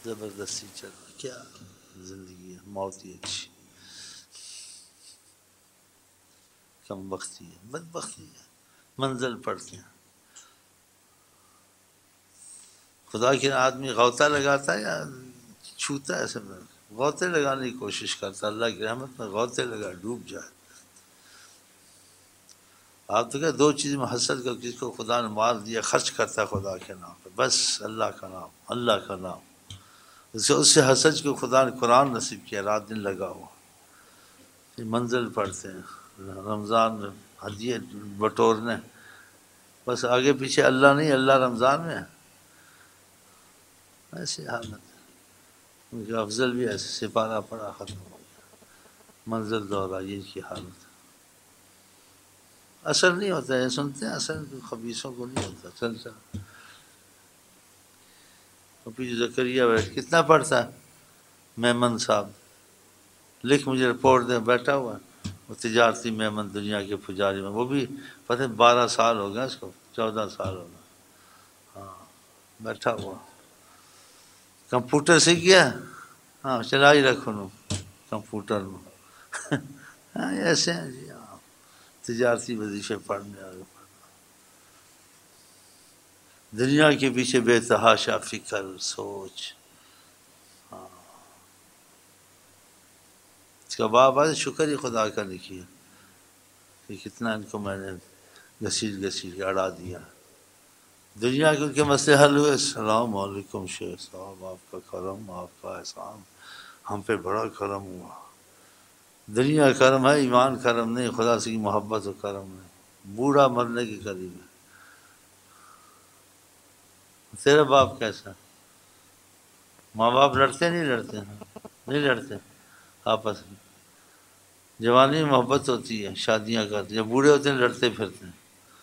زبردستی چل رہا کیا زندگی ہے، موت ہی اچھی، کم بختی ہے، بدبختی ہے، منزل پڑتے ہیں. خدا کے آدمی غوطہ لگاتا ہے یا چھوتا ہے؟ ایسے میں غوطے لگانے کی کوشش کرتا، اللہ کی رحمت میں غوطے لگا ڈوب جائے. آپ تو کہ دو چیز میں حسد کر، جس کو خدا نے مال دیا خرچ کرتا ہے خدا کے نام پہ، بس اللہ کا نام، اللہ کا نام. اس سے حسد کو خدا نے قرآن نصیب کیا، رات دن لگا ہوا. منزل پڑھتے ہیں رمضان میں ہدیے بٹورنے، بس آگے پیچھے اللہ نہیں، اللہ رمضان میں. ایسی حالت ہے ان کے. افضل بھی ایسے سپارہ پڑا ختم ہو گیا، منزل دورہ، یہ کی حالت. اثر نہیں ہوتا ہے، سنتے ہیں اثر خبیثوں کو نہیں ہوتا. چلتا پیچھے زکریا بیٹھ کتنا پڑھتا ہے میمن صاحب، لکھ مجھے رپورٹ دیں. بیٹھا ہوا ہے وہ تجارتی میمن دنیا کے پجاری میں، وہ بھی پتہ 12 سال ہو گئے اس کو، 14 سال ہو گئے. ہاں بیٹھا ہوا. کمپیوٹر سیکھ گیا، ہاں چلا ہی رکھو نا کمپیوٹر میں. ہاں ایسے ہیں جی. ہاں تجارتی وظیفے پڑھنے آگے پڑھنا، دنیا کے پیچھے بے تحاشا فکر سوچ. ہاں اس کا باپ آج شکر ہی خدا کا نہیں کیا کہ کتنا ان کو میں نے گھسیٹ کے اڑا دیا. دنیا کے ان کے مسئلے حل ہوئے. السلام علیکم شیخ صاحب، آپ کا کرم، آپ کا احسان، ہم پہ بڑا کرم ہوا. دنیا کرم ہے، ایمان کرم نہیں، خدا سے کی محبت و کرم نہیں. بوڑھا مرنے کے قریب ہے. تیرا باپ کیسا؟ ماں باپ لڑتے نہیں لڑتے؟ نہیں لڑتے آپس میں؟ جوانی میں محبت ہوتی ہے، شادیاں کرتے، جب بوڑھے ہوتے ہیں لڑتے پھرتے ہیں.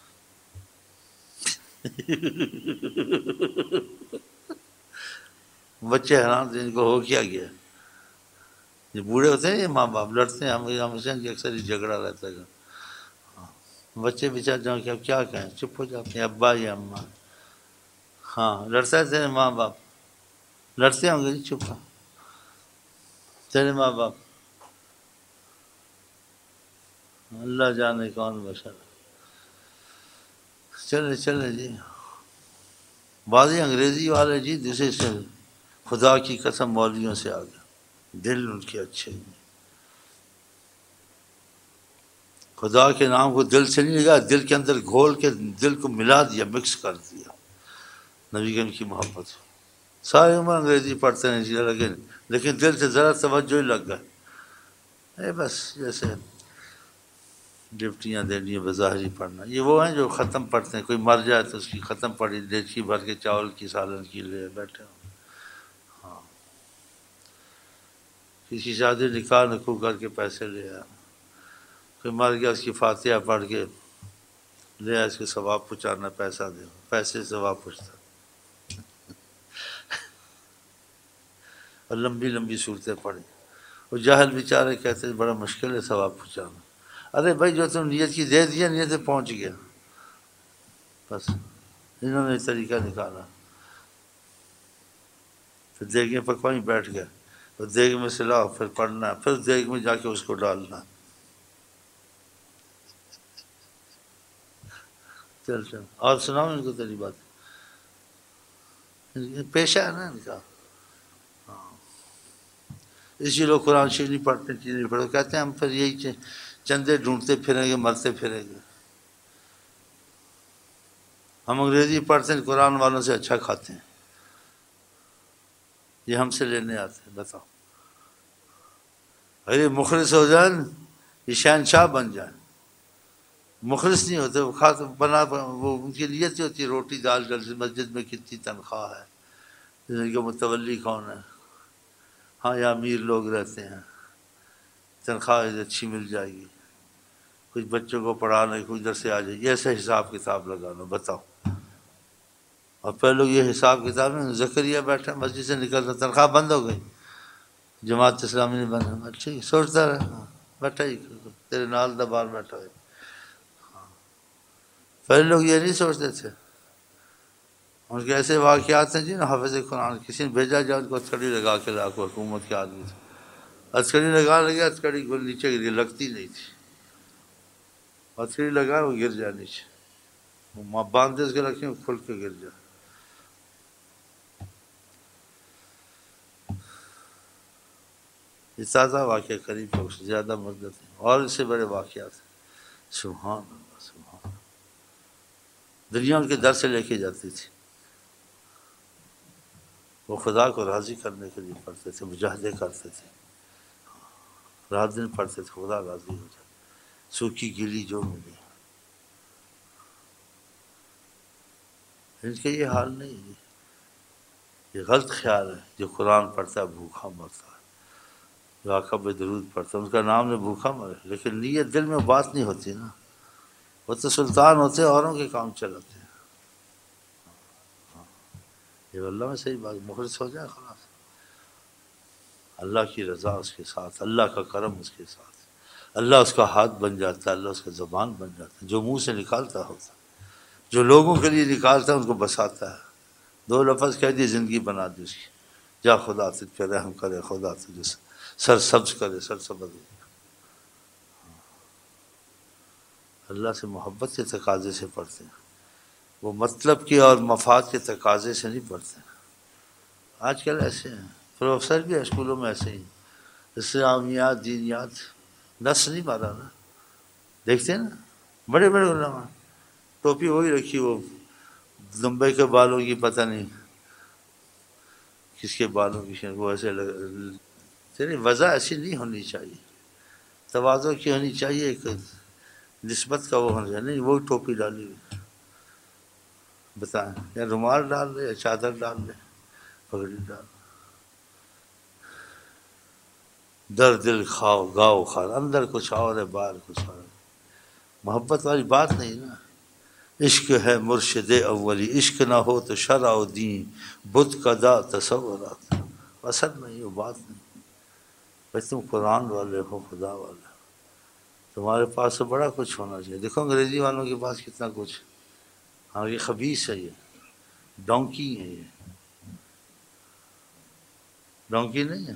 بچے حیران تھے ان کو ہو کیا گیا. یہ بوڑھے ہوتے ہیں یہ ماں باپ لڑتے ہیں، ہم سے اکثر ہی جھگڑا رہتا ہے. بچے بچار جاؤ کہ اب کیا کہیں، چپ ہو جاتے ہیں، ابا یا اماں. ہاں لڑتا ہے تیرے ماں باپ، لڑتے ہوں گے جی. چپ ہو تیرے ماں باپ، اللہ جانے کون بشر. چلے جی. بعض انگریزی والے جی دوسرے سے خدا کی قسم مولویوں سے آ گئے، دل ان کے اچھے نہیں. خدا کے نام کو دل سے نہیں لگا، دل کے اندر گھول کے دل کو ملا دیا، مکس کر دیا. نبی کریم کی محبت، ساری عمر انگریزی پڑھتے ہیں لیکن دل سے ذرا توجہ ہی لگ گئے. بس جیسے ڈپٹیاں دینی ہیں بظاہری پڑھنا. یہ وہ ہیں جو ختم پڑھتے ہیں، کوئی مر جائے تو اس کی ختم پڑھی، دیچی بھر کے چاول کی سالن کی لے بیٹھے ہوں. ہاں کسی شادی نکاح نکو کر کے پیسے لے آیا، کوئی مر گیا اس کی فاتحہ پڑھ کے لے آیا، اس کے ثواب پہنچانا، پیسہ دے، پیسے سے ثواب پوچھتا. اور لمبی لمبی صورتیں پڑھی. وہ جاہل بیچارے کہتے ہیں بڑا مشکل ہے ثواب پہنچانا. ارے بھائی جو تم نیت کی دے دیا، نیت سے پہنچ گیا. بس انہوں نے طریقہ نکالا. پھر دیگ میں پکوائیں بیٹھ گئے، پھر دیگ میں سے لاؤ، پھر پڑھنا، پھر دیگ میں جا کے اس کو ڈالنا. چل اور سناؤ ان کو تیری بات. پیشہ ہے نا ان کا. اسی لوگ قرآن شریف نہیں پڑھتے، چیز نہیں پڑھتے، کہتے ہیں ہم پھر یہی چندے ڈھونڈتے پھریں گے، مرتے پھریں گے. ہم انگریزی پڑھتے ہیں، قرآن والوں سے اچھا کھاتے ہیں. یہ ہم سے لینے آتے ہیں. بتاؤ ارے مخلص ہو جائیں، یہ شہنشاہ بن جائیں. مخلص نہیں ہوتے، وہ کھاتے وہ ان کی نیت ہوتی ہے روٹی دال ڈل، مسجد میں کتنی تنخواہ ہے، ان کے متولی کون ہے. ہاں یا امیر لوگ رہتے ہیں، تنخواہ اچھی مل جائے گی، کچھ بچوں کو پڑھانا، کچھ ادھر سے آ جائے گی، ایسے حساب کتاب لگانا. بتاؤ. اور پہلے لوگ یہ حساب کتاب میں زکریا بیٹھا مسجد سے نکلتا، تنخواہ بند ہو گئی، جماعت اسلامی نے بند. ٹھیک سوچتا رہا، بیٹھا ہی تیرے نال دبار بیٹھا ہے. پہلے لوگ یہ نہیں سوچتے تھے. ان کے ایسے واقعات ہیں جی نا، حافظ قرآن کسی نے بھیجا جائے ان کو ہتھکڑی لگا کے لا کو، حکومت کے آدمی تھے، ہتھکڑی لگا لگا، ہتھکڑی کو نیچے گر لگتی نہیں تھی، ہتھکڑی لگا وہ گر جائے نیچے، وہ باندھے اس کے رکھیں وہ کھل کے گر جائے۔ یہ تازہ واقعہ قریب زیادہ مدت ہے، اور اس سے بڑے واقعات ہیں۔ سبحان اللہ سبحان اللہ۔ دنیا ان کے در سے لے کے جاتی تھی، وہ خدا کو راضی کرنے کے لیے پڑھتے تھے، مجاہدے کرتے تھے، رات دن پڑھتے تھے، خدا راضی ہو جائے، سوکھی گیلی جو ملے۔ ان کے یہ حال نہیں ہے، یہ غلط خیال ہے، جو قرآن پڑھتا ہے بھوکا مرتا ہے، جو آقا پہ درود پڑھتا ہے ان کا نام نے بھوکا مرے، لیکن نیت دل میں بات نہیں ہوتی نا، وہ تو سلطان ہوتے اوروں کے کام چلاتے ہیں۔ یہ اللہ میں صحیح بات، مخلص ہو جائے خلاص، اللہ کی رضا اس کے ساتھ، اللہ کا کرم اس کے ساتھ، اللہ اس کا ہاتھ بن جاتا ہے، اللہ اس کا زبان بن جاتا ہے، جو منہ سے نکالتا ہوتا ہے، جو لوگوں کے لیے نکالتا ہے ان کو بساتا ہے، دو لفظ کہہ دیے زندگی بنا دی اس کی، جا خدا تجھ پہ رحم کرے، خدا تجھے سر سبز کرے، سر سبز۔ اللہ سے محبت کے تقاضے سے پڑھتے ہیں، وہ مطلب کے اور مفاد کے تقاضے سے نہیں پڑھتے۔ آج کل ایسے ہیں، پروفیسر بھی اسکولوں میں ایسے ہی، اسلامیات دینیات، نس نہیں مارا نا، دیکھتے ہیں نا بڑے بڑے علماء، ٹوپی وہی رکھی، وہ دمبے کے بالوں کی پتہ نہیں کس کے بالوں کی، وہ ایسے تیری وضع ایسی نہیں ہونی چاہیے، تواضع کی ہونی چاہیے، ایک نسبت کا وہ ہونا چاہیے، نہیں وہی ٹوپی ڈالی ہوئی، بتائیں یا رومال ڈال لے یا چادر ڈال لے، پگڑی ڈال، در دل کھاؤ گاؤ خار، اندر کچھ اور ہے باہر کچھ اور ہے، محبت والی بات نہیں نا۔ عشق ہے مرشد اولی، عشق نہ ہو تو شرع و دین، بت قدا تصورات، اثر نہیں، وہ بات نہیں۔ بس تم قرآن والے ہو، خدا والے ہو، تمہارے پاس تو بڑا کچھ ہونا چاہیے۔ دیکھو انگریزی والوں کے پاس کتنا کچھ، ہاں یہ خبیث ہے، یہ ڈونکی ہے، یہ ڈونکی نہیں ہے،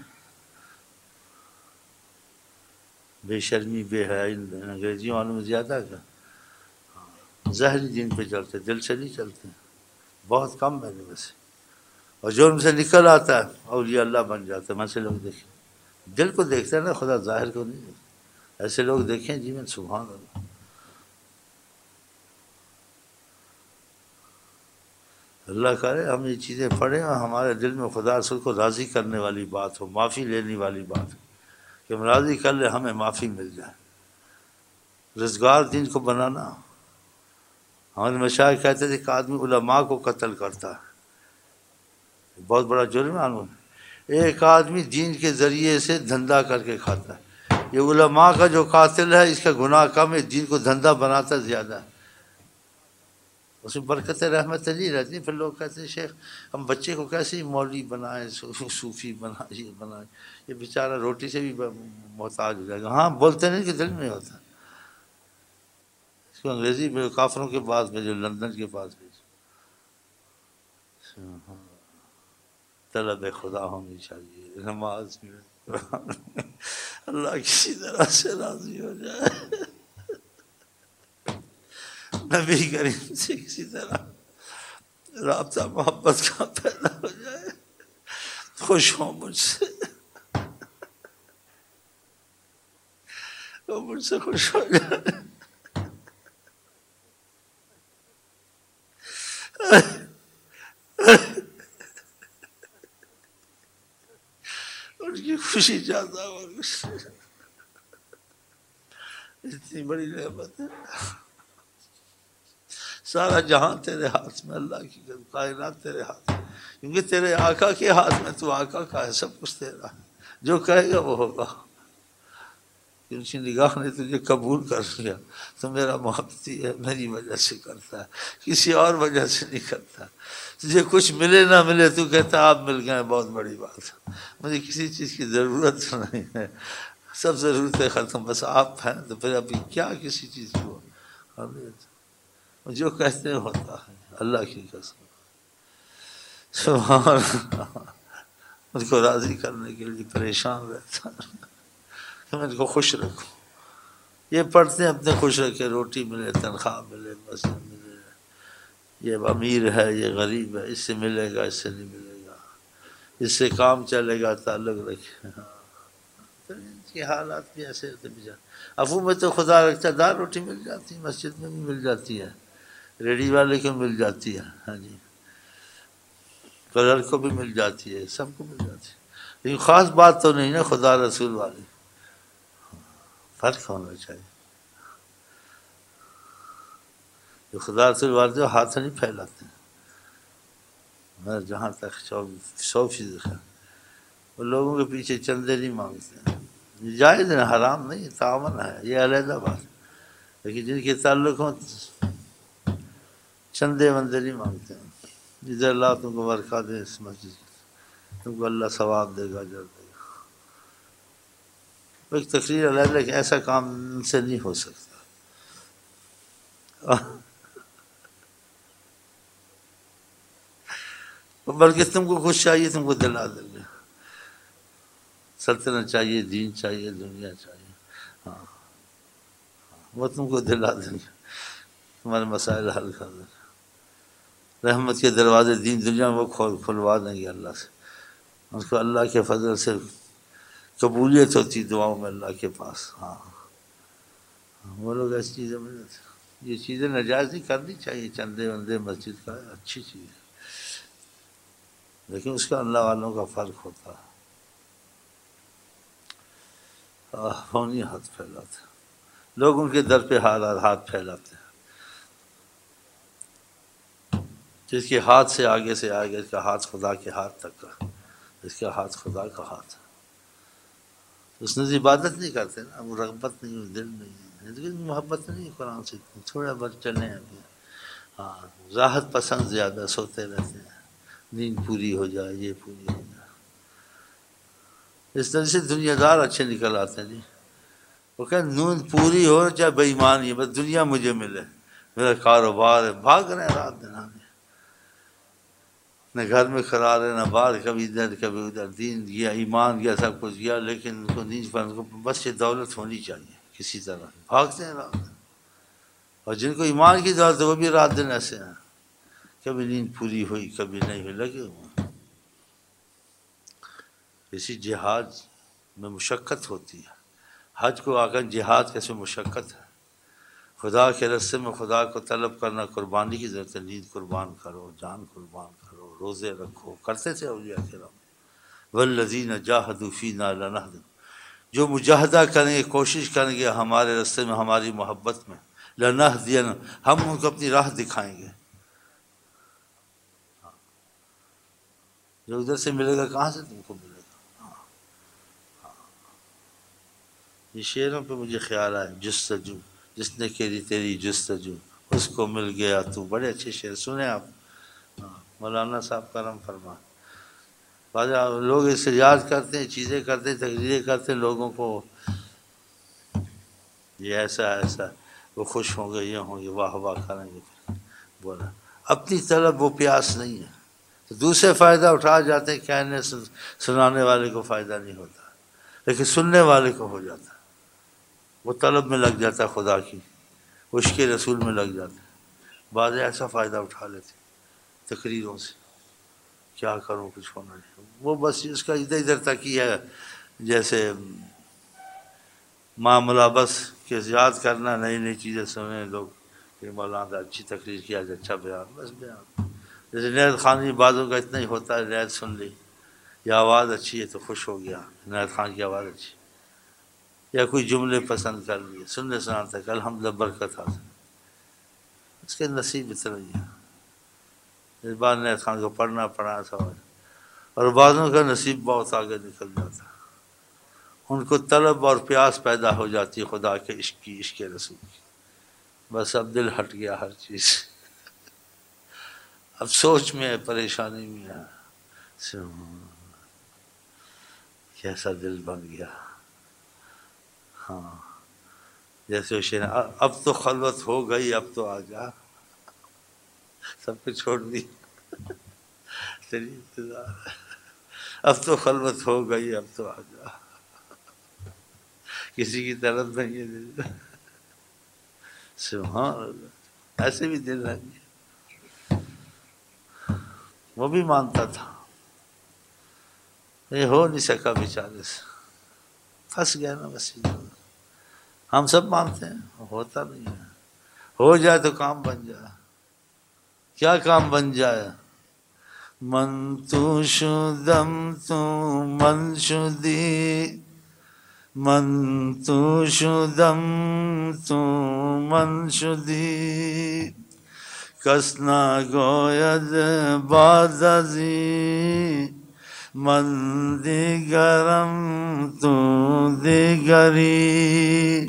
بے شرمی بے حیائی انگریزی والوں میں زیادہ ہے، ظاہری دین پہ چلتے، دل سے نہیں چلتے، بہت کم ہے ویسے، اور جو ان سے نکل آتا ہے اولیاء اللہ بن جاتا ہے۔ میں سے لوگ دیکھیں، دل کو دیکھتے ہیں نا، خدا ظاہر کو نہیں دیکھتے، ایسے لوگ دیکھیں جی میں، سبحان اللہ۔ اللہ کرے ہم یہ چیزیں پڑھیں اور ہمارے دل میں خدا رسول کو راضی کرنے والی بات ہو، معافی لینے والی بات ہو، کہ ہم راضی کر لیں، ہمیں معافی مل جائے، روزگار دین کو بنانا۔ ہمارے مشائخ کہتے تھے کہ آدمی علماء کو قتل کرتا ہے، بہت بڑا جرم ہے، ایک آدمی دین کے ذریعے سے دھندا کر کے کھاتا ہے، یہ علماء کا جو قاتل ہے اس کا گناہ کم ہے، دین کو دھندا بناتا زیادہ ہے، اس میں برکت رحمت نہیں رہتی۔ پھر لوگ کہتے ہیں شیخ ہم بچے کو کیسے مولوی بنائیں، صوفی بنائیں، یہ بنائیں، یہ بیچارہ روٹی سے بھی محتاج ہو جائے گا۔ ہاں بولتے نہیں کہ دل میں ہوتا، اس کو انگریزی میں کافروں کے پاس بھیجو، لندن کے پاس بھیجو، طلب خدا ہونی چاہیے، نماز میں اللہ کسی طرح سے راضی ہو جائے، نبی کریم سے کسی طرح رابطہ محبت کا پیدا ہو جائے، خوش ہوں مجھ سے، وہ مجھ سے خوش ہو جائے، ان کی خوشی چاہتا ہوں، اتنی بڑی نعمت ہے، سارا جہاں تیرے ہاتھ میں، اللہ کی کائنات تیرے ہاتھ میں، کیونکہ تیرے آقا کے ہاتھ میں، تو آقا کا ہے، سب کچھ تیرا ہے، جو کہے گا وہ ہوگا، ان کی نگاہ نے تجھے قبول کر لیا تو میرا محبتی ہے، میری وجہ سے کرتا ہے، کسی اور وجہ سے نہیں کرتا، تجھے کچھ ملے نہ ملے تو کہتا آپ مل گئے، بہت بڑی بات ہے، مجھے کسی چیز کی ضرورت نہیں ہے، سب ضرورتیں ختم، بس آپ ہیں، تو پھر ابھی کیا کسی چیز کو، جو کہتے ہیں ہوتا ہے، اللہ کی قسم۔ سبحان اللہ، ان کو راضی کرنے کے لیے پریشان رہتا کہ میں ان کو خوش رکھوں. یہ پڑھتے ہیں اپنے خوش رکھے، روٹی ملے، تنخواہ ملے، مسجد ملے، یہ امیر ہے یہ غریب ہے، اس سے ملے گا اس سے نہیں ملے گا، اس سے کام چلے گا، تعلق رکھے. ہاں تو ان کے حالات بھی ایسے ہوتے بھی جاتے. افو میں تو خدا رکھتا، دال روٹی مل جاتی ہے، مسجد میں بھی مل جاتی ہے، ریڈی والے کو مل جاتی ہے، ہاں جی، کلر کو بھی مل جاتی ہے، سب کو مل جاتی ہے. لیکن خاص بات تو نہیں نا خدا رسول والی، فرق ہونا چاہیے. جو خدا رسول والے جو ہاتھ نہیں پھیلاتے ہیں، میں جہاں تک 100% ہے، وہ لوگوں کے پیچھے چندے نہیں مانگتے ہیں. جائز ہے، حرام نہیں، تعاون ہے، یہ علیحدہ بات. لیکن جن کے تعلق ہوں چندے وندے نہیں مانگتے ہیں. جدھر اللہ تم کو برکات دے اس مسجد کی، تم کو اللہ ثواب دے گا، اجر دے گا. ایک تقریر علیحدہ کہ ایسا کام ان سے نہیں ہو سکتا. بلکہ تم کو کچھ چاہیے تم کو دلا دیں گے، سلطنت چاہیے، دین چاہیے، دنیا چاہیے، ہاں وہ تم کو دلا دیں گے، تمہارے مسائل حل کر دیں گے. رحمت کے دروازے دین دنیا میں وہ کھلوا دیں گے اللہ سے. ان کو اللہ کے فضل سے قبولیت ہوتی دعاؤں میں اللہ کے پاس. ہاں وہ لوگ ایسی چیزیں میں یہ چیزیں ناجائز نہیں کرنی چاہیے. چندے وندے مسجد کا اچھی چیز ہے، لیکن اس کا اللہ والوں کا فرق ہوتا ہے. فونی ہاتھ پھیلاتے ہیں لوگ، ان کے در پہ ہاتھ پھیلاتے ہیں. جس کے ہاتھ سے آگے اس کا ہاتھ خدا کے ہاتھ تک کا، اس کا ہاتھ خدا کا ہاتھ ہے. اس نے عبادت نہیں کرتے نا، وہ رغبت نہیں، دل نہیں، محبت نہیں قرآن سے. تھوڑا بہت چلیں ابھی، ہاں راحت پسند زیادہ، سوتے رہتے ہیں، نیند پوری ہو جائے، یہ پوری ہو جائے. اس طرح سے دنیا دار اچھے نکل آتے ہیں جی. وہ کہ نیند پوری ہو چاہے بے ایمانی، بس دنیا مجھے ملے، میرا کاروبار ہے، بھاگ رہے ہیں رات دن. نہ گھر میں قرار ہے، نہ باہر، کبھی ادھر کبھی ادھر. دین گیا، ایمان گیا، سب کچھ گیا، لیکن ان کو نیند پر، ان کو بس یہ دولت ہونی چاہیے کسی طرح. بھاگتے ہیں رات دن. اور جن کو ایمان کی دولت ہے وہ بھی رات دن ایسے ہیں، کبھی نیند پوری ہوئی کبھی نہیں ہوئی، لگے ہوئے. اسی جہاد میں مشقت ہوتی ہے. حج کو آگر جہاد کیسے مشقت ہے. خدا کے راستے میں خدا کو طلب کرنا، قربانی کی ضرورت ہے. نیند قربان کرو، جان قربان کرو، روزے رکھو، کرتے تھے اولیاء کرام. والذین جاہدوا فینا لنہدینہم، جو مجاہدہ کریں گے، کوشش کریں گے ہمارے راستے میں، ہماری محبت میں، لنہدینہم، ہم ان کو اپنی راہ دکھائیں گے. جو ادھر سے ملے گا کہاں سے تم کو ملے گا. یہ شعروں پہ مجھے خیال آئے، جستجو، جس نے کری تیری جستجو اس کو مل گیا تو. بڑے اچھے شعر سنے آپ. ہاں مولانا صاحب کرم فرما. بعض لوگ اس سے یاد کرتے ہیں، چیزیں کرتے ہیں، تقریریں کرتے ہیں، لوگوں کو یہ ایسا ایسا، وہ خوش ہوں گے، یہ ہوں گے، واہ واہ کریں گے. بولا اپنی طرف وہ پیاس نہیں ہے، تو دوسرے فائدہ اٹھا جاتے ہیں. کہنے سنانے والے کو فائدہ نہیں ہوتا، لیکن سننے والے کو ہو جاتا ہے. وہ طلب میں لگ جاتا ہے خدا کی، عشق رسول میں لگ جاتا ہے. بعض ایسا فائدہ اٹھا لیتے تقریروں سے، کیا کروں کچھ ہونا نہیں. وہ بس اس کا ادھر ادھر تک ہی ہے، جیسے معاملہ بس کہ یاد کرنا، نئی نئی چیزیں سنیں لوگ کہ مولانا اچھی تقریر کیا، اچھا بیان، بس بیان. جیسے نیت خانی بعضوں کا اتنا ہی ہوتا ہے، نیت سن لی، یہ آواز اچھی ہے تو خوش ہو گیا، نیت خان کی آواز اچھی، یا کوئی جملے پسند کر لیے، سننے سناتا ہے کہ الحمدللہ برکت حاصل. اس کے نصیب اتنا ہی ہے. اس بار نیت خان کو پڑھنا پڑھا تھا، اور بعضوں کا نصیب بہت آگے نکل جاتا ہے. ان کو طلب اور پیاس پیدا ہو جاتی ہے خدا کے عشق کی، عشق رسول کی. بس اب دل ہٹ گیا ہر چیز، اب سوچ میں ہے، پریشانی میں ہے. کیسا دل بن گیا. ہاں جیسے شیر، اب تو خلوت ہو گئی، اب تو آ جا، سب کچھ چھوڑ دی. تیری انتظار ہے، اب تو خلوت ہو گئی، اب تو آ جا، کسی کی طرف نہیں ہے دل۔ سبحان اللہ، ایسے بھی دل ہے، وہ بھی مانتا تھا، یہ ہو نہیں سکا بیچارے سے، پھنس گیا نا بس۔ ہم سب مانتے ہیں، ہوتا نہیں ہے، ہو جائے تو کام بن جائے۔ کیا کام بن جائے؟ من تو شدم تو من شدی، من تو شدم تو من شدی، کس نگوید بعد ازی، من دیگرم تو دیگری۔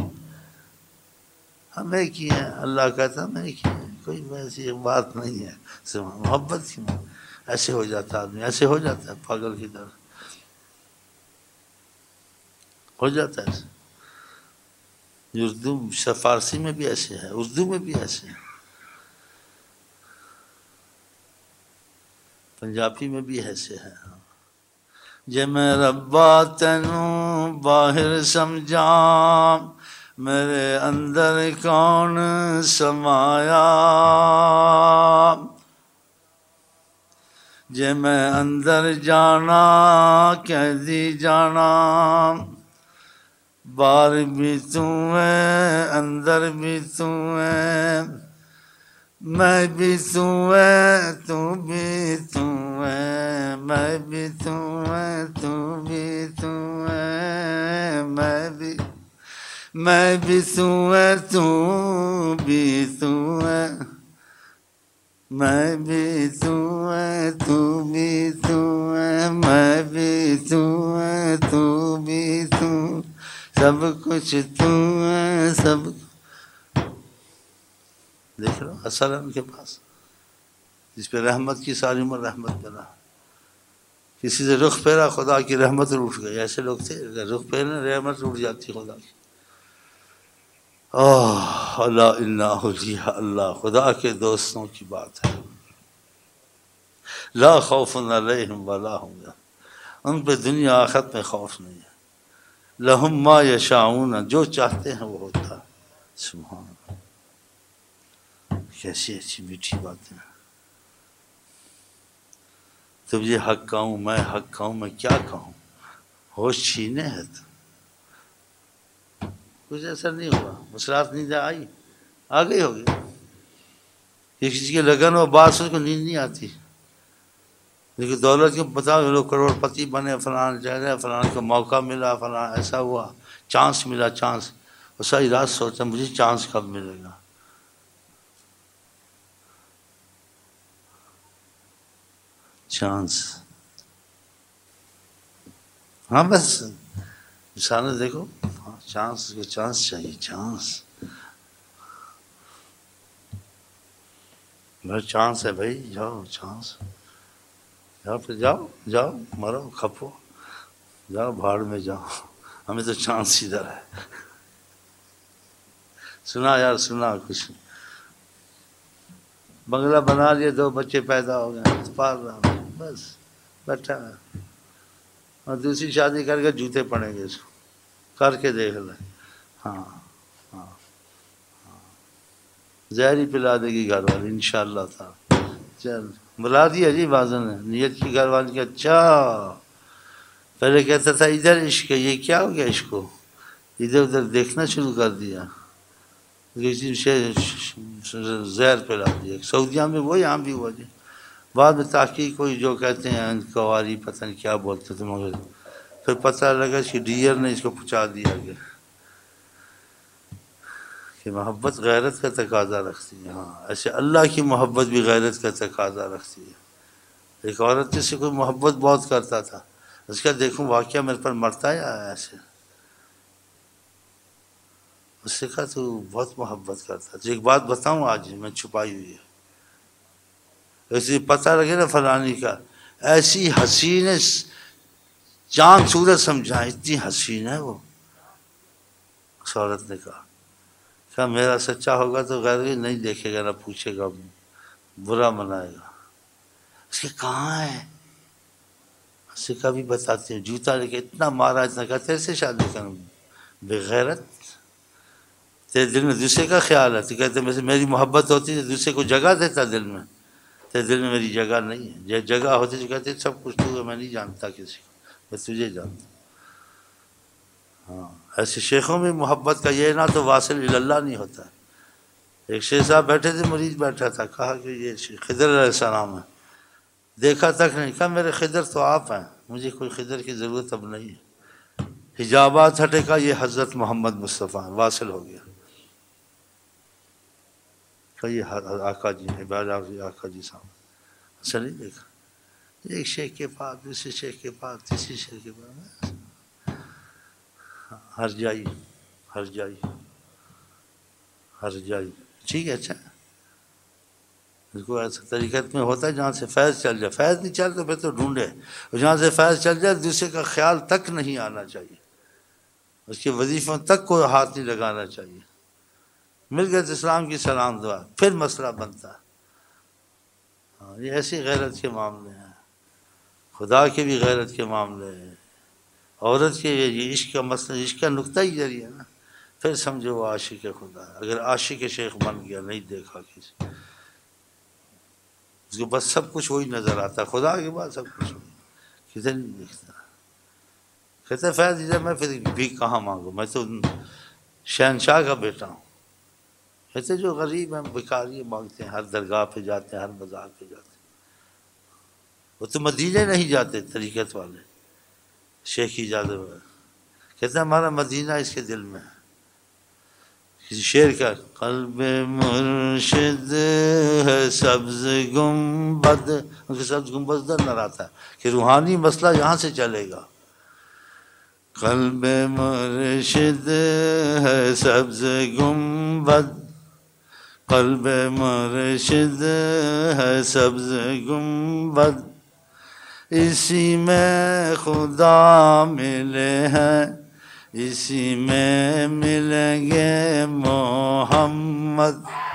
ہم ایک ہی ہیں، اللہ کہتا ہم ایک ہی ہیں، کوئی ایسی بات نہیں ہے، محبت کی ایسے ہو جاتا ہے آدمی، ایسے ہو جاتا ہے پاگل کی طرح ہو جاتا ہے۔ اردو فارسی میں بھی ایسے ہے، اردو میں بھی ایسے ہے، پنجابی میں بھی ایسے ہے۔ جے میں ربا تینوں باہر سمجھاں، میرے اندر کون سمایا، جے میں اندر جانا کہہ دی جانا، باہر بھی تو ہے اندر بھی تو ہے، میں بھی تو ہے تو بھی تو ہے، میں بھی تو ہے تو بھی تو ہے، میں بھی تو ہے تو بھی تو ہے، میں بھی تو ہے تو بھی تو ہے، میں بھی تو ہے تو بھی تو، سب کچھ تو ہے سب۔ دیکھ رہا اثر ہے ان کے پاس، جس پہ رحمت کی ساری عمر رحمت بنا، کسی سے رخ پھیرا خدا کی رحمت روٹ گئی، ایسے لوگ تھے رخ پھیرنے رحمت روٹ جاتی خدا کی۔ اللہ الا اولیاء اللہ، خدا کے دوستوں کی بات ہے، لا خوف علیہم ولا هم يحزنون، ان پہ دنیا آخرت میں خوف نہیں ہے، لہم ما یشاؤون، جو چاہتے ہیں وہ ہوتا ہے۔ سبحان اللہ، کیسی اچھی میٹھی باتیں۔ تب یہ حق کہوں میں، حق کہوں میں، کیا کہوں، ہوش چھینے ہے تو کچھ اثر نہیں ہوا، مسرات نیند آئی، آ گئی ہوگی، یہ کسی کے لگن اور بات سے کو نیند نہیں آتی، لیکن دولت کے بتاؤ لوگ کروڑ پتی بنے، فلاں جگہ فلاں کو موقع ملا، فلاں ایسا ہوا، چانس ملا، چانس، وہ ساری رات سوچتا مجھے چانس کب ملے گا، چانس۔ ہاں بس مثالیں دیکھو، چانس کو چانس چاہیے، چانس، بھائی چانس ہے بھائی، جاؤ چانس، جاؤ پھر جاؤ، جاؤ مرو کھپو، جاؤ بھاڑ میں جاؤ، ہمیں تو چانس ادھر ہے۔ سنا یار، سنا کچھ، بنگلہ بنا لیے، 2 بچے پیدا ہو گئے، پال رہا ہوں بس، بیٹھا ہے، اور دوسری شادی کر کے جوتے پڑیں گے اس کو، کر کے دیکھ لیں، ہاں ہاں، زہر ہی پلا دے گی گھر والی انشاءاللہ تعالی۔ چل بلا دیا جی بازن نے، نیت کی گھر والی کی، اچھا پہلے کہتا تھا ادھر عشق ہے، یہ کیا ہو گیا عشق کو، ادھر ادھر دیکھنا شروع کر دیا، زہر پلا دیا، سعودیہ میں وہ، یہاں بھی ہوا جی، بعد میں تحقیق کوئی جو کہتے ہیں کواری پتہ نہیں کیا بولتے تھے، مگر پھر پتہ لگا اس کی ڈیئر نے اس کو پہنچا دیا کہ محبت غیرت کا تقاضا رکھتی ہے، ہاں ایسے اللہ کی محبت بھی غیرت کا تقاضا رکھتی ہے۔ ایک عورت جس سے کوئی محبت بہت کرتا تھا، اس کا دیکھوں واقعہ میرے پر مرتا ہے یا ایسے، اس سے کہا تو بہت محبت کرتا تھا، ایک بات بتاؤں آج میں چھپائی ہوئی ہے، ایسے پتہ لگے نا فلانی کا، ایسی حسین ہے، چاند سورج سمجھا، اتنی حسین ہے وہ، اس عورت نے کہا میرا سچا ہوگا تو غیر نہیں دیکھے گا، نہ پوچھے گا، برا منائے گا، اس کے کہاں ہے؟ اس سے کبھی بتاتے ہیں جوتا لے کے اتنا مارا اتنا کہا تیرے سے شادی کروں، بغیرت، تیرے دل میں دوسرے کا خیال ہے، تو کہتے میری محبت ہوتی تو دوسرے کو جگہ دیتا دل میں، تیرے دل میں میری جگہ نہیں ہے، جو جگہ ہوتی تو کہتے سب کچھ تو ہے، میں نہیں جانتا کسی کو، میں تجھے جانتا ہوں۔ ہاں ایسے شیخوں میں محبت کا یہ نہ تو واصل اللہ نہیں ہوتا۔ ایک شیخ صاحب بیٹھے تھے، مریض بیٹھا تھا، کہا کہ یہ خضر علیہ السلام ہے، دیکھا تک نہیں، کہا میرے خضر تو آپ ہیں، مجھے کوئی خضر کی ضرورت اب نہیں ہے، حجابات ہٹے، کا یہ حضرت محمد مصطفیٰ واصل ہو گیا، کہ یہ آقا جی ہیں، آقا جی صاحب، اچھا نہیں دیکھا، ایک شیخ کے پاس، دوسرے شیخ کے پاس، تیسری شیخ کے پاس، ہر جائی، ہر جائی، ہر جائی، ٹھیک ہے، اچھا، اس کو ایسا طریقت میں ہوتا ہے جہاں سے فیض چل جائے، فیض نہیں چل تو پھر تو ڈھونڈے، اور جہاں سے فیض چل جائے دوسرے کا خیال تک نہیں آنا چاہیے، اس کے وظیفوں تک کوئی ہاتھ نہیں لگانا چاہیے، مل گئے تو اسلام کی سلام دعا، پھر مسئلہ بنتا ہے۔ ہاں یہ ایسی غیرت کے معاملے ہیں، خدا کے بھی غیرت کے معاملے ہیں، عورت کے یہ عشق کا مسئلہ، عشق کا نقطہ ہی ذریعہ ہے نا، پھر سمجھو وہ عاشق خدا ہے، اگر عاشق شیخ بن گیا، نہیں دیکھا کسی، اس کو بس سب کچھ وہی نظر آتا ہے، خدا کے بعد سب کچھ وہی، کسی نہیں دیکھتا، کہتے فیض دیجیے، میں پھر بھی کہاں مانگوں، میں تو شہنشاہ کا بیٹا ہوں، کہتے جو غریب ہیں بھکاری مانگتے ہیں، ہر درگاہ پہ جاتے ہیں، ہر مزار پہ جاتے ہیں، وہ تو مدینے نہیں جاتے طریقت والے، شیخ کی اجازت والے، کہتے ہیں ہمارا مدینہ اس کے دل میں ہے، کسی شعر کا، قلب مرشد ہے سبز گنبد، ان کے سبز گنبد نظر آتا ہے کہ روحانی مسئلہ یہاں سے چلے گا، قلب مرشد ہے سبز گنبد، قلب مرشد ہے سبز گنبد، اسی میں خدا ملے ہیں، اسی میں ملیں گے محمد،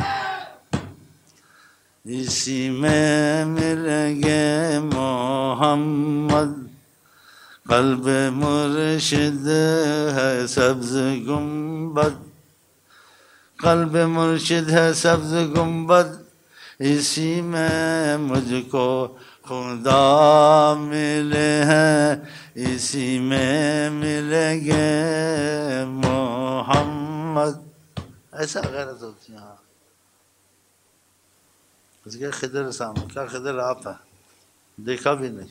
اسی میں ملیں گے محمد، قلب مرشد ہے سبز گنبد، قلب مرشد ہے سبز گنبد، اسی میں مجھ کو خدا ملے ہیں، اسی میں ملیں گے محمد، ایسا غیرت ہوتی ہے۔ ہاں اس کے خضر سامنے، کیا خضر آپ ہے، دیکھا بھی نہیں،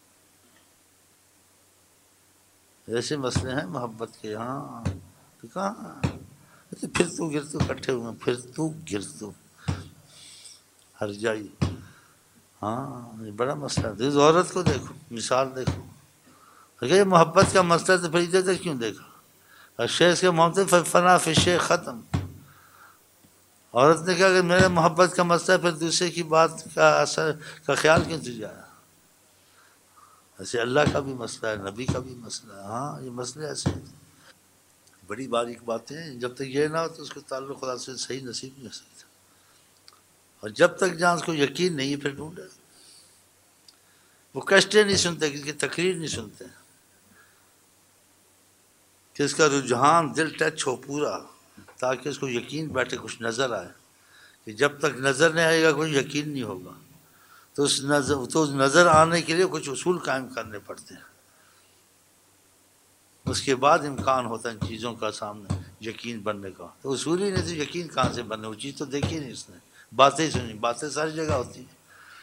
ایسے مسئلے ہیں محبت کے، ہاں تو کہاں، پھر تو گرتو کٹھے ہوئے، پھر تو گرتو ہر جائی، ہاں یہ بڑا مسئلہ ہے، اس عورت کو دیکھو، مثال دیکھو، اگر یہ محبت کا مسئلہ تو پھر ادھر تک کیوں دیکھا، اور شیخ کے محبت فنا فی شیخ ختم، عورت نے کہا کہ میرے محبت کا مسئلہ پھر دوسرے کی بات کا اثر کا خیال کیوں تجھے آیا، ایسے اللہ کا بھی مسئلہ ہے، نبی کا بھی مسئلہ ہے، ہاں یہ مسئلے ایسے ہیں، بڑی باریک باتیں ہیں، جب تک یہ نہ ہو تو اس کو تعلق خدا سے صحیح نصیب نہیں ہو سکتا، اور جب تک جہاں اس کو یقین نہیں ہے پھر ڈھونڈے، وہ کشتے نہیں سنتے، کسی کی تقریر نہیں سنتے، کہ اس کا رجحان دل ٹچ ہو پورا، تاکہ اس کو یقین بیٹھے، کچھ نظر آئے، کہ جب تک نظر نہیں آئے گا کوئی یقین نہیں ہوگا، تو اس نظر آنے کے لیے کچھ اصول قائم کرنے پڑتے ہیں، اس کے بعد امکان ہوتا ہے ان چیزوں کا سامنے یقین بننے کا، تو اصول ہی نہیں تو یقین کہاں سے بنے، وہ چیز تو دیکھی نہیں اس نے، باتیں سنی، باتیں ساری جگہ ہوتی ہیں،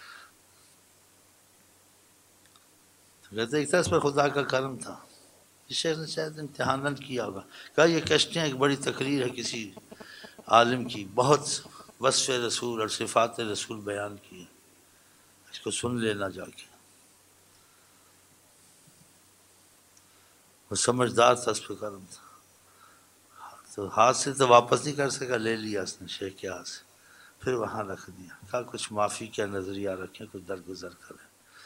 تو کہتے ایک تھا اس پر خدا کا کرم تھا، شیخ نے شاید امتحاناً کیا ہوگا، کہا یہ کشتیاں ایک بڑی تقریر ہے کسی عالم کی، بہت وصف رسول اور صفات رسول بیان کی ہے، اس کو سن لینا جا کے، وہ سمجھدار تھا، اس پہ کرم تھا، تو ہاتھ سے تو واپس نہیں کر سکا، لے لیا اس نے شیخ کے ہاتھ سے، پھر وہاں رکھ دیا، کہا کچھ معافی کا نظریہ رکھیں، کچھ درگزر کریں،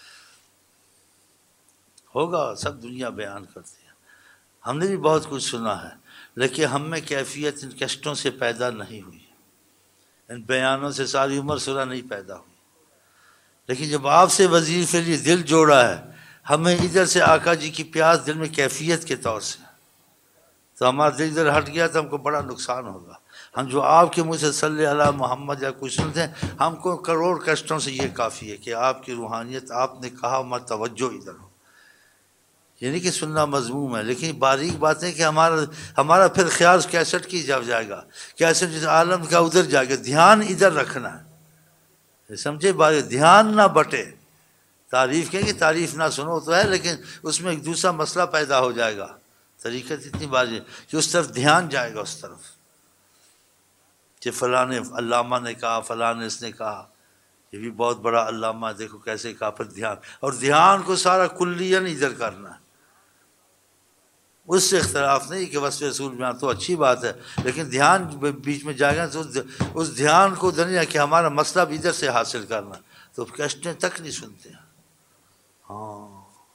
ہوگا، سب دنیا بیان کرتی ہے، ہم نے بھی بہت کچھ سنا ہے، لیکن ہم میں کیفیت ان کشتوں سے پیدا نہیں ہوئی، ان بیانوں سے ساری عمر سرا نہیں پیدا ہوئی، لیکن جب آپ سے وظیفے لیے دل جوڑا ہے، ہمیں ادھر سے آقا جی کی پیاس دل میں کیفیت کے طور سے، تو ہمارا دل ادھر ہٹ گیا تو ہم کو بڑا نقصان ہوگا۔ ہم جو آپ کے منہ سے صلی علی محمد یا کچھ سنتے ہیں، ہم کو کروڑ کشٹوں سے یہ کافی ہے کہ آپ کی روحانیت، آپ نے کہا ہمارا توجہ ادھر ہو، یعنی کہ سننا مضموم ہے، لیکن باریک بات ہے کہ ہمارا پھر خیال کیسٹ کی جب جائے گا، کیسٹ جس عالم کا ادھر جائے گا، دھیان ادھر رکھنا ہے، سمجھے بات، دھیان نہ بٹے۔ تعریف کہ تعریف نہ سنو تو ہے، لیکن اس میں ایک دوسرا مسئلہ پیدا ہو جائے گا، طریقت اتنی بازی کہ اس طرف دھیان جائے گا، اس طرف کہ فلاں نے علامہ نے کہا، فلاں نے اس نے کہا، یہ بھی بہت بڑا علامہ، دیکھو کیسے کہا، پھر دھیان، اور دھیان کو سارا کلیاً ادھر کرنا ہے، اس سے اختلاف نہیں کہ وصف رسول بیان تو اچھی بات ہے، لیکن دھیان بیچ میں جائے گا تو اس دھیان کو دنیا کہ ہمارا مسئلہ بھی ادھر سے حاصل کرنا، تو کشتیں تک نہیں سنتے ہیں۔ ہاں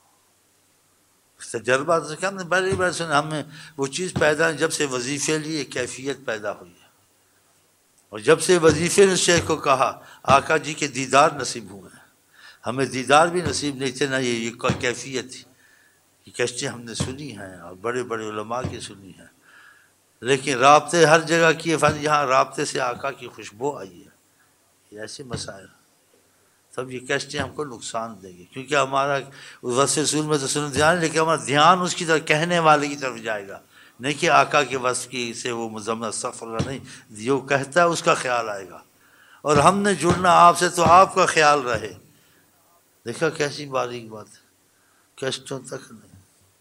تجربہ سے کیا، ہم نے بڑی بار سنا، ہمیں وہ چیز پیدا جب سے وظیفے لیے کیفیت پیدا ہوئی ہے، اور جب سے وظیفے نے شیخ کو کہا، آقا جی کے دیدار نصیب ہوئے ہیں، ہمیں دیدار بھی نصیب نہیں تھے، نہ یہ کیفیت تھی، یہ کشتیں ہم نے سنی ہیں اور بڑے بڑے علماء کی سنی ہیں، لیکن رابطے ہر جگہ کیے، یہاں رابطے سے آقا کی خوشبو آئی ہے، یہ ایسے مسائل، تب یہ کشتیں ہم کو نقصان دیں گے، کیونکہ ہمارا وصف رسول میں تو سن دھیان، لیکن ہمارا دھیان اس کی طرف کہنے والے کی طرف جائے گا، نہیں کہ آقا کے وصف کی سے وہ مذمت استغفر اللہ، نہیں، جو کہتا ہے اس کا خیال آئے گا، اور ہم نے جڑنا آپ سے تو آپ کا خیال رہے۔ دیکھا کیسی باریک بات ہے، کشتوں تک نہیں۔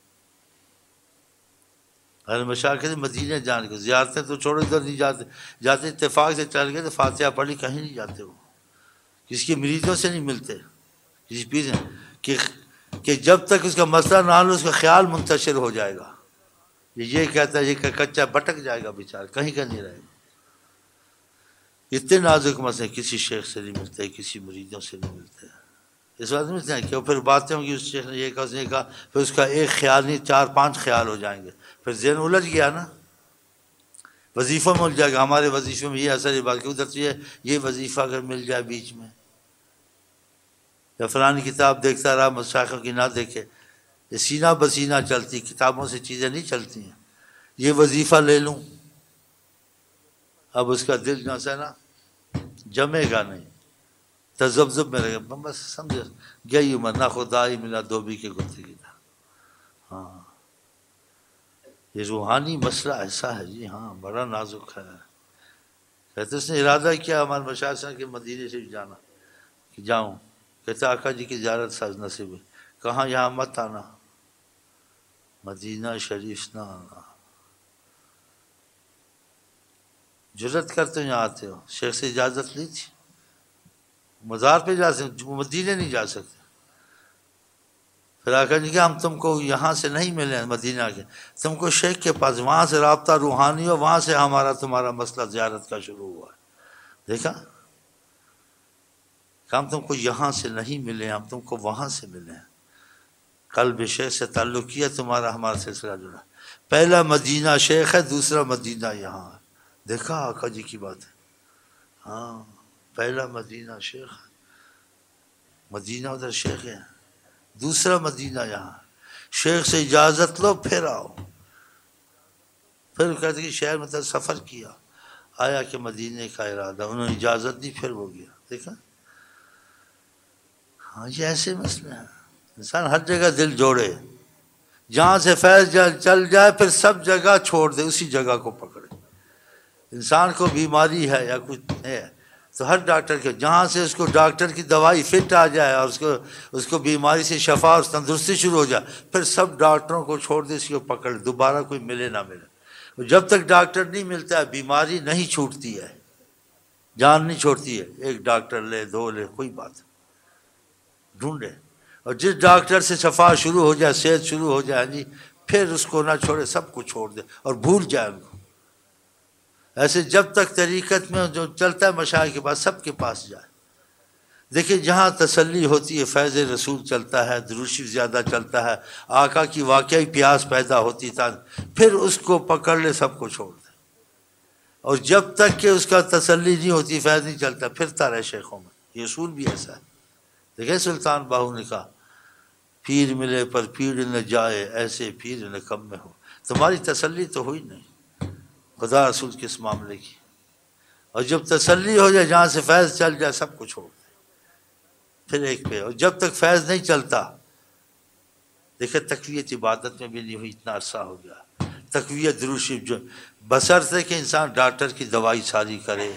مشاکل مدینے جان کے زیارتیں تو چھوڑو، ادھر نہیں جاتے اتفاق سے چل گئے تو فاتحہ پڑھی کہیں نہیں جاتے، وہ کسی کے مریدوں سے نہیں ملتے، کسی پیر کہ جب تک اس کا مسئلہ نہ حل ہو، اس کا خیال منتشر ہو جائے گا، یہ کہتا ہے، یہ کچا بٹک جائے گا بیچارہ، کہیں کا نہیں رہے گا۔ اتنے نازک مسئلے کسی شیخ سے نہیں ملتے، کسی مریدوں سے نہیں ملتے، اس بات میں نہیں کہ پھر باتیں ہوں گی، اس شیخ نے یہ کہا، اس نے کہا، پھر اس کا ایک خیال نہیں 4-5 خیال ہو جائیں گے، پھر ذہن الجھ گیا نا، وظیفہ مل جائے گا، ہمارے وظیفے میں یہ اثر ہے بات کہ ادھر سے یہ وظیفہ اگر مل جائے بیچ میں، یا فلانی کتاب دیکھتا رہا، مشائخوں کی نہ دیکھے، یہ سینہ بسینہ چلتی، کتابوں سے چیزیں نہیں چلتی ہیں، یہ وظیفہ لے لوں، اب اس کا دل جو ہے نا جمے گا نہیں، تذبذب میں رہے گا، بس سمجھے گئی عمر، نہ خدائی ملا دھوبی کے کتے کی طرح۔ ہاں یہ روحانی مسئلہ ایسا ہے جی، ہاں بڑا نازک ہے، کہتے اس نے ارادہ کیا ہمارے مشاہد کے مدینے سے جانا، کہ جاؤں، کہتے آقا جی کی زیارت ساز نصیب ہوئی، کہاں یہاں مت آنا، مدینہ شریف نہ آنا، جرت کرتے ہو یہاں آتے ہو، شیخ سے اجازت لی تھی، مزار پہ جا سکتے، مدینے نہیں جا سکتے، پھر آقا جی کہ ہم تم کو یہاں سے نہیں ملے ہیں مدینہ کے، تم کو شیخ کے پاس، وہاں سے رابطہ روحانی ہو، وہاں سے تمہارا مسئلہ زیارت کا شروع ہوا ہے، دیکھا، کہ ہم تم کو یہاں سے نہیں ملے، ہم تم کو وہاں سے ملے ہیں، قلب شیخ سے تعلق کیا، تمہارا ہمارا سلسلہ جڑا، پہلا مدینہ شیخ ہے، دوسرا مدینہ یہاں ہے، دیکھا آقا جی کی بات ہے، ہاں پہلا مدینہ شیخ ہے، مدینہ ادھر شیخ ہے، دوسرا مدینہ یہاں، شیخ سے اجازت لو پھر آؤ، پھر کہتے کہ شہر میں سفر کیا، آیا کہ مدینے کا ارادہ، انہوں نے اجازت دی، پھر وہ گیا، دیکھا، ہاں یہ ایسے مسئلے ہیں، انسان ہر جگہ دل جوڑے، جہاں سے فیض چل جائے پھر سب جگہ چھوڑ دے، اسی جگہ کو پکڑے، انسان کو بیماری ہے یا کچھ ہے تو ہر ڈاکٹر کے، جہاں سے اس کو ڈاکٹر کی دوائی فٹ آ جائے اور اس کو بیماری سے شفا اور تندرستی شروع ہو جائے، پھر سب ڈاکٹروں کو چھوڑ دے، اسی کو پکڑ، دوبارہ کوئی ملے نہ ملے، جب تک ڈاکٹر نہیں ملتا ہے بیماری نہیں چھوٹتی ہے، جان نہیں چھوڑتی ہے، ایک ڈاکٹر لے، 2 لے، کوئی بات ڈھونڈے، اور جس ڈاکٹر سے شفا شروع ہو جائے، صحت شروع ہو جائے جی، پھر اس کو نہ چھوڑے، سب کو چھوڑ دے اور بھول جائے ان کو، ایسے جب تک طریقت میں جو چلتا ہے مشائخ کے پاس، سب کے پاس جائے، دیکھیں جہاں تسلی ہوتی ہے، فیض رسول چلتا ہے، درود شریف زیادہ چلتا ہے، آقا کی واقعی پیاس پیدا ہوتی تھا، پھر اس کو پکڑ لے، سب کو چھوڑ دے، اور جب تک کہ اس کا تسلی نہیں ہوتی، فیض نہیں چلتا، پھرتا رہے شیخوں میں، یہ اصول بھی ایسا ہے، دیکھیں سلطان باہو نے کہا پیر ملے پر پیر نہ جائے ایسے پیر نہ کم میں ہو. تمہاری تسلی تو ہوئی نہیں خدا رسول کے اس معاملے کی. اور جب تسلی ہو جائے جہاں سے فیض چل جائے سب کچھ چھوڑ دے پھر ایک پہ. اور جب تک فیض نہیں چلتا دیکھیں تقویت عبادت میں بھی نہیں ہوئی اتنا عرصہ ہو گیا. تقویت درود شریف جو بشرطے کہ انسان ڈاکٹر کی دوائی ساری کرے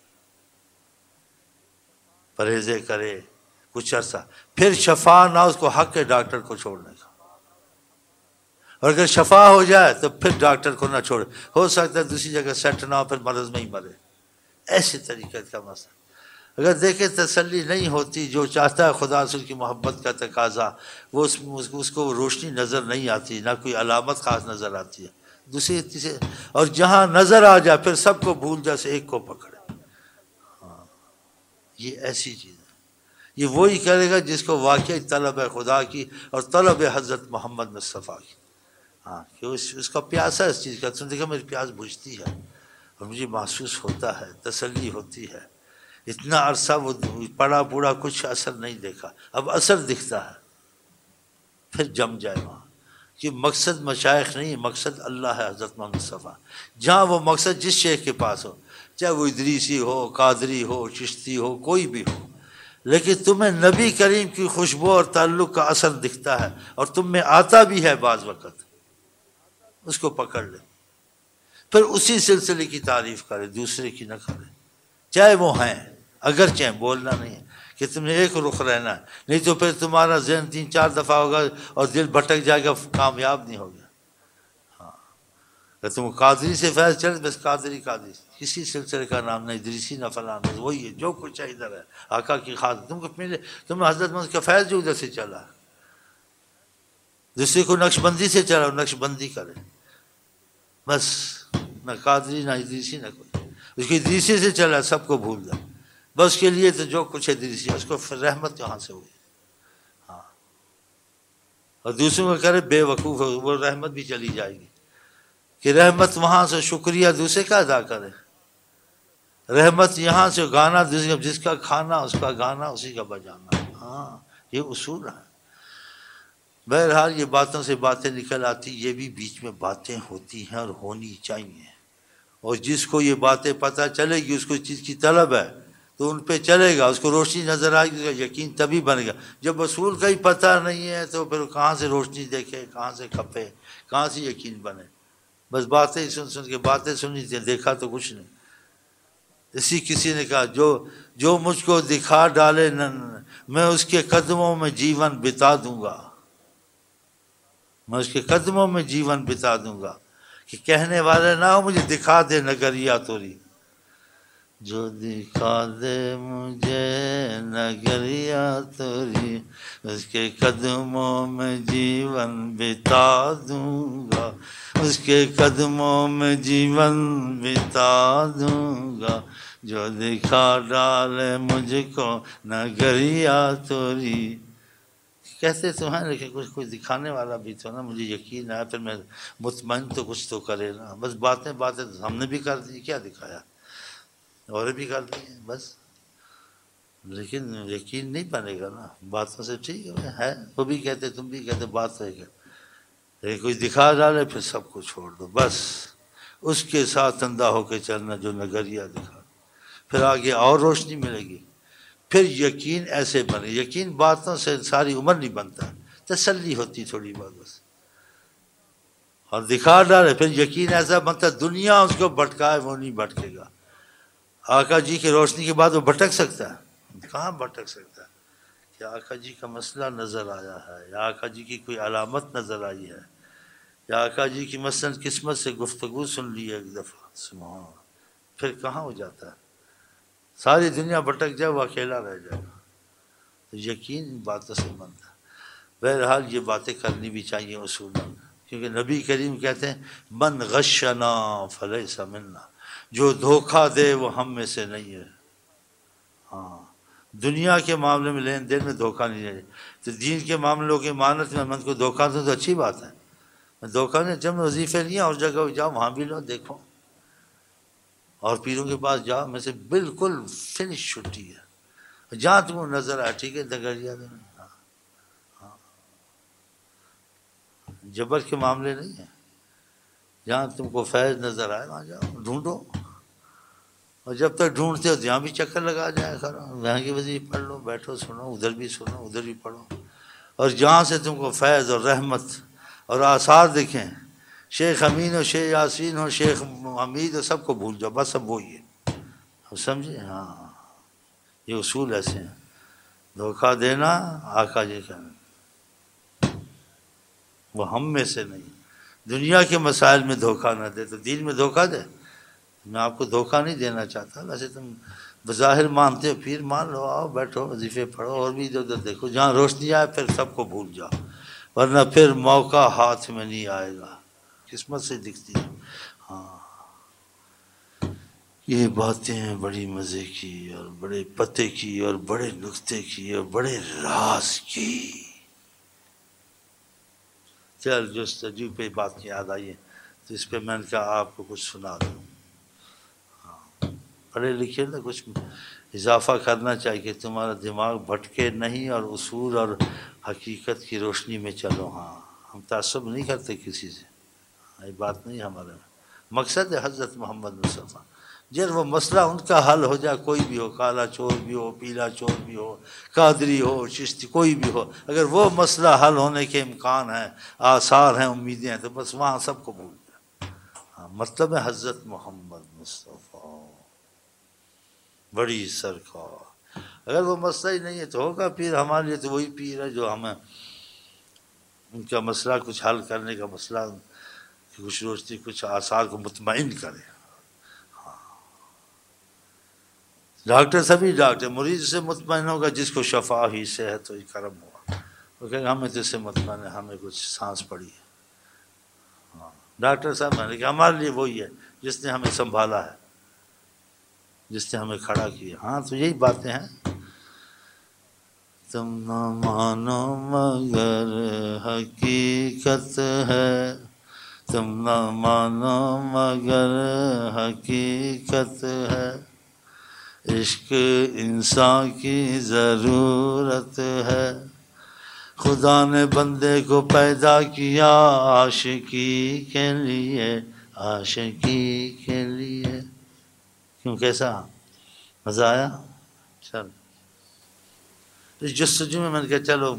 پرہیزیں کرے کچھ عرصہ پھر شفا نہ اس کو حق ہے ڈاکٹر کو چھوڑنے کا. اور اگر شفا ہو جائے تو پھر ڈاکٹر کو نہ چھوڑے. ہو سکتا ہے دوسری جگہ سیٹ نہ ہو پھر مرض میں ہی مرے. ایسے طریقے کا مسئلہ. اگر دیکھیں تسلی نہیں ہوتی جو چاہتا ہے خدا رسول کی محبت کا تقاضا وہ اس کو روشنی نظر نہیں آتی نہ کوئی علامت خاص نظر آتی ہے. دوسری تیسری اور جہاں نظر آ جائے پھر سب کو بھول جائے سے ایک کو پکڑے. ہاں یہ ایسی چیز ہے. یہ وہی کرے گا جس کو واقعی طلب ہے خدا کی اور طلب ہے حضرت محمد مصطفیٰ کی. ہاں کہ اس کا پیاس ہے اس چیز کا. تم دیکھا میری پیاس بجھتی ہے اور مجھے محسوس ہوتا ہے تسلی ہوتی ہے. اتنا عرصہ وہ پڑا پوڑا کچھ اثر نہیں دیکھا اب اثر دکھتا ہے پھر جم جائے وہاں. کہ مقصد مشائخ نہیں مقصد اللہ ہے حضرت محمد مصطفیٰ. جہاں وہ مقصد جس شیخ کے پاس ہو چاہے وہ ادریسی ہو قادری ہو چشتی ہو کوئی بھی ہو لیکن تمہیں نبی کریم کی خوشبو اور تعلق کا اثر دکھتا ہے اور تم میں آتا بھی ہے بعض وقت اس کو پکڑ لے پھر اسی سلسلے کی تعریف کرے دوسرے کی نہ کرے چاہے وہ ہیں اگرچہ بولنا نہیں ہے کہ تم نے ایک رخ رہنا ہے نہیں تو پھر تمہارا ذہن 3-4 دفعہ ہوگا اور دل بھٹک جائے گا کامیاب نہیں ہوگا. ہاں اگر تم قادری سے فیض چلے بس قادری کسی سلسلے کا نام نہیں ادریسی نہ فلاں وہی ہے جو کچھ ہے ادھر ہے آقا کی خاطر تم کو ملے تم حضرت محمد کا فیض جو ادھر سے چلا دوسرے کو نقش بندی سے چلا نقش بندی کرے بس نہ قادری نہ ادریسی نہ کوئی اس کی ادریسی سے چلا سب کو بھول جائے بس کے لیے تو جو کچھ ہے ادریسی اس کو پھر رحمت کہاں سے ہوئی. ہاں اور دوسروں کو کرے بے وقوف وہ رحمت بھی چلی جائے گی کہ رحمت وہاں سے شکریہ دوسرے کا ادا کرے. رحمت یہاں سے گانا جس کا کھانا اس کا گانا اسی کا بجانا. ہاں یہ اصول ہے. بہرحال یہ باتوں سے باتیں نکل آتی یہ بھی بیچ میں باتیں ہوتی ہیں اور ہونی چاہیے. اور جس کو یہ باتیں پتہ چلے گی اس کو چیز کی طلب ہے تو ان پہ چلے گا اس کو روشنی نظر آئے گی اس کا یقین تبھی بنے گا. جب اصول کا ہی پتہ نہیں ہے تو پھر کہاں سے روشنی دیکھے کہاں سے کھپے کہاں سے یقین بنے. بس باتیں سن کے باتیں سنی تھی دیکھا تو کچھ نہیں. کسی نے کہا جو مجھ کو دکھا ڈالے میں اس کے قدموں میں جیون بتا دوں گا. میں اس کے قدموں میں جیون بتا دوں گا کہ کہنے والے نہ ہو مجھے دکھا دے نگریا توری. جو دکھا دے مجھے نگریا توری اس کے قدموں میں جیون بتا دوں گا اس کے قدموں میں جیون بتا دوں گا. جو دکھا ڈالے مجھ کو نگریا توری. کہتے تو ہیں لیکن کوئی دکھانے والا بھی تو نا مجھے یقین ہے پھر میں مطمئن تو کچھ تو کرے نا. بس باتیں ہم نے بھی کر دی کیا دکھایا اور بھی کر دی بس لیکن یقین نہیں بنے گا نا. باتوں سے ٹھیک ہے وہ بھی کہتے تم بھی کہتے بات ہے کہ لیکن کوئی دکھا ڈالے پھر سب کو چھوڑ دو بس اس کے ساتھ اندھا ہو کے چلنا جو نگریا دکھا پھر آگے اور روشنی ملے گی. پھر یقین ایسے بنے. یقین باتوں سے ساری عمر نہیں بنتا تسلی ہوتی تھوڑی بات بس اور دکھا ڈالے پھر یقین ایسا بنتا دنیا اس کو بھٹکائے وہ نہیں بھٹکے گا. آقا جی کی روشنی کے بعد وہ بھٹک سکتا ہے کہاں بھٹک سکتا ہے کہ آقا جی کا مسئلہ نظر آیا ہے یا آقا جی کی کوئی علامت نظر آئی ہے یا آقا جی کی مثلاً قسمت سے گفتگو سن لی ہے ایک دفعہ سبحان پھر کہاں ہو جاتا ہے. ساری دنیا بھٹک جائے وہ اکیلا رہ جائے گا. تو یقین ان باتوں سے بنتا ہے. بہرحال یہ باتیں کرنی بھی چاہیے اصولاً کیونکہ نبی کریم کہتے ہیں من غشنا فلیس منا جو دھوکہ دے وہ ہم میں سے نہیں ہے. ہاں دنیا کے معاملے میں لین دین میں دھوکہ نہیں ہے تو دین کے معاملوں کی امانت میں من کو دھوکہ دوں تو اچھی بات ہے. میں دھوکہ نہیں جب وظیفے نہیں اور جگہ جاؤ وہاں بھی لو دیکھو اور پیروں کے پاس جاؤ میں سے بالکل فنش چھٹی ہے جہاں تم کو نظر آئے ٹھیک ہے دگڑیا دیں، جبر کے معاملے نہیں ہیں، جہاں تم کو فیض نظر آئے وہاں جاؤ ڈھونڈو، اور جب تک ڈھونڈتے ہو تو یہاں بھی چکر لگا جائے کرو، یہاں کی وظیفہ پڑھ لو، بیٹھو سنو، ادھر بھی سنو ادھر بھی پڑھو، اور جہاں سے تم کو فیض اور رحمت اور آثار دکھیں، شیخ امین ہو، شیخ یاسین ہو، شیخ حمید ہو، سب کو بھول جاؤ، بس اب وہی ہے، سمجھے؟ ہاں یہ اصول ایسے ہیں، دھوکہ دینا آقا جی کا وہ ہم میں سے نہیں، دنیا کے مسائل میں دھوکہ نہ دے تو دین میں دھوکہ دے، میں آپ کو دھوکہ نہیں دینا چاہتا، ویسے تم بظاہر مانتے ہو، پھر مان لو، آؤ بیٹھو وظیفے پڑھو، اور بھی ادھر ادھر دیکھو، جہاں روشنی آئے پھر سب کو بھول جاؤ، ورنہ پھر موقع ہاتھ میں نہیں آئے گا، قسمت سے دکھتی ہے۔ ہاں یہ باتیں بڑی مزے کی اور بڑے پتے کی اور بڑے نکتے کی اور بڑے راز کی۔ چل جستجو پہ بات یاد آئی ہے تو اس پہ میں نے کہا آپ کو کچھ سنا دوں، پڑھے لکھے نا کچھ اضافہ کرنا چاہیے کہ تمہارا دماغ بھٹکے نہیں اور اصول اور حقیقت کی روشنی میں چلو۔ ہاں ہم تعصب نہیں کرتے کسی سے، یہ بات نہیں ہمارے میں، مقصد ہے حضرت محمد مصطفیٰ، جب وہ مسئلہ ان کا حل ہو جائے، کوئی بھی ہو، کالا چور بھی ہو، پیلا چور بھی ہو، قادری ہو، چشتی کوئی بھی ہو، اگر وہ مسئلہ حل ہونے کے امکان ہیں، آثار ہیں، امیدیں ہیں، تو بس وہاں سب کو بھول جائے۔ ہاں مطلب ہے حضرت محمد مصطفیٰ بڑی سرکار، اگر وہ مسئلہ ہی نہیں ہے تو ہوگا پیر، ہمارے لیے تو وہی پیر ہے جو ہمیں ان کا مسئلہ کچھ حل کرنے کا مسئلہ، کچھ روشنی، کچھ آثار کو مطمئن کرے۔ ڈاکٹر سبھی ڈاکٹر، مریض سے مطمئن ہوگا جس کو شفا ہی صحت ہوئی کرم ہوا، وہ کہے گا ہمیں تو اس سے مطمئن ہے، ہمیں کچھ سانس پڑی ہے۔ ہاں ڈاکٹر صاحب میں نے کہا ہمارے لیے وہی ہے جس نے ہمیں سنبھالا ہے، جس نے ہمیں کھڑا کیا۔ ہاں تو یہی باتیں ہیں، تم نہ مانو مگر حقیقت ہے، تم نہ مانو مگر حقیقت ہے، عشق انسان کی ضرورت ہے، خدا نے بندے کو پیدا کیا عاشقی کے لیے، عاشقی کے لیے۔ کیوں کیسا مزہ آیا؟ چل اس جستجو میں نے کہا چلو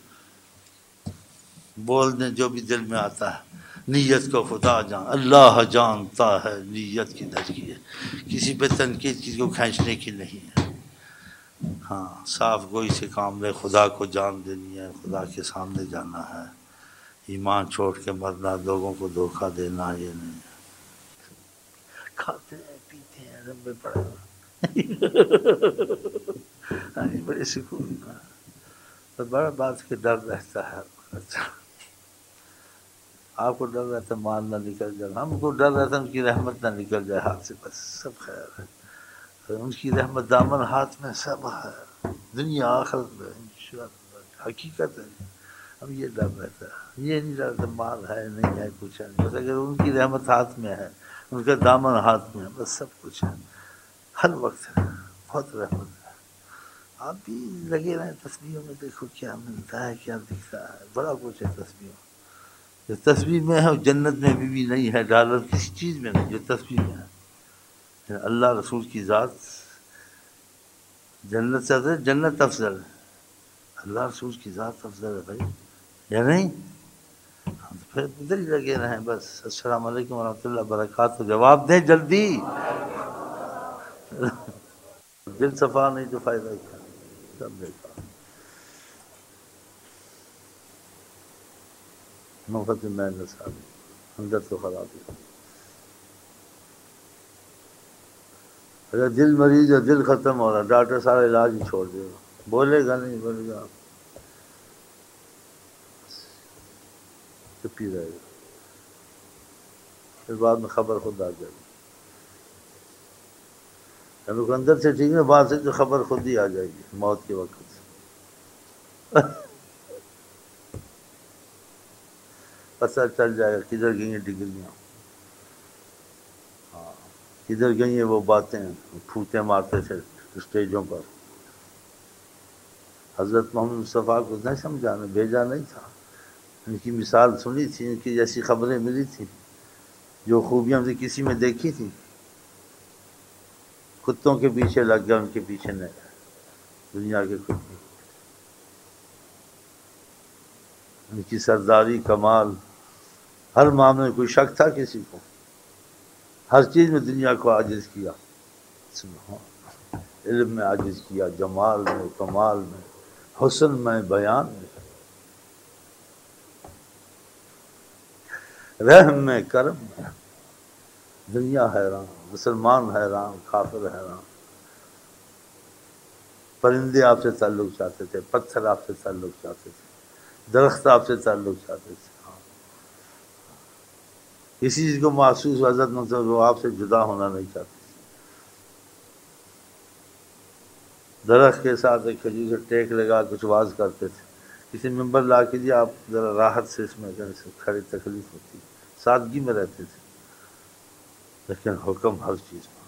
بول دیں جو بھی دل میں آتا ہے، نیت کو خدا جان، اللہ جانتا ہے نیت کدھر کی ہے، کسی پہ تنقید کسی کو کھینچنے کی نہیں ہے۔ ہاں صاف گوئی سے کام لے، خدا کو جان دینی ہے، خدا کے سامنے جانا ہے، ایمان چھوڑ کے مرنا، لوگوں کو دھوکہ دینا یہ نہیں ہے، کھاتے ہیں پیتے ہیں لمبے پڑے بڑے سکون، بڑا بات کے ڈر رہتا ہے، آپ کو ڈر رہتا ہے مال نہ نکل جائے، ہم کو ڈر رہتا ہے ان کی رحمت نہ نکل جائے ہاتھ سے، بس سب خیر ہے، ان کی رحمت دامن ہاتھ میں سب ہے، دنیا آخرت میں انشاءاللہ، حقیقت ہے، ہم یہ ڈر رہتا ہے، یہ نہیں ڈرتا مال ہے نہیں ہے کچھ ہے، بس اگر ان کی رحمت ہاتھ میں ہے، ان کا دامن ہاتھ میں ہے، بس سب کچھ ہے، ہر وقت ہے، بہت رحمت ہے۔ آپ بھی لگے رہیں تسبیحوں میں، دیکھو کیا ملتا ہے کیا دکھتا ہے، بڑا کچھ ہے تسبیحوں، جو تسبیح میں ہے جنت میں بھی نہیں ہے، ڈالر کسی چیز میں نہیں جو تسبیح میں ہے، اللہ رسول کی ذات جنت سے افضل، جنت افضل ہے، اللہ رسول کی ذات افضل ہے بھائی، یا نہیں؟ پھر ادھر ہی لگے رہیں بس۔ السلام علیکم ورحمۃ اللہ وبرکاتہ، جواب دیں جلدی، دل صفا نہیں تو فائدہ کیا، سب بیکار، مفت میں نصاب اندر تو خراب ہے۔ اگر دل مریض ہے، دل ختم ہو رہا، ڈاکٹر سارا علاج ہی چھوڑ دے گا، بولے گا نہیں، بولے گا چپ ہی رہے گا، پھر بعد میں خبر خود آ جائے گی، لوگ اندر سے ٹھیک ہے، باہر سے تو خبر خود ہی آ جائے گی موت کے وقت، پتہ چل جائے گا کدھر گئی ہیں ڈگریاں، کدھر گئی ہیں وہ باتیں، پھوٹے مارتے تھے اسٹیجوں پر، حضرت محمد مصطفیٰ کو نہیں سمجھانا، بھیجا نہیں تھا. ان کی مثال سنی تھی، ان کی جیسی خبریں ملی تھی، جو خوبیاں ہم نے کسی میں دیکھی تھی. کتوں کے پیچھے لگ گیا، ان کے پیچھے نہیں گیا. دنیا کے کتے، ان کی سرداری کمال، ہر معاملے میں کوئی شک تھا کسی کو، ہر چیز میں دنیا کو عاجز کیا. علم میں عاجز کیا، جمال میں، کمال میں، حسن میں، بیان میں، رحم میں، کرم میں. دنیا حیران، مسلمان حیران، کافر حیران. پرندے آپ سے تعلق چاہتے تھے، پتھر آپ سے تعلق چاہتے تھے، درخت آپ سے تعلق چاہتے تھے. کسی چیز کو محسوس حضرت مطلب وہ آپ سے جدا ہونا نہیں چاہتے. درخت کے ساتھ ایک کھجور سے ٹیک لگا کچھ واز کرتے تھے. کسی ممبر لا کے دیا، آپ ذرا راحت سے اس میں کھڑی تکلیف ہوتی، سادگی میں رہتے تھے، لیکن حکم ہر چیز پر.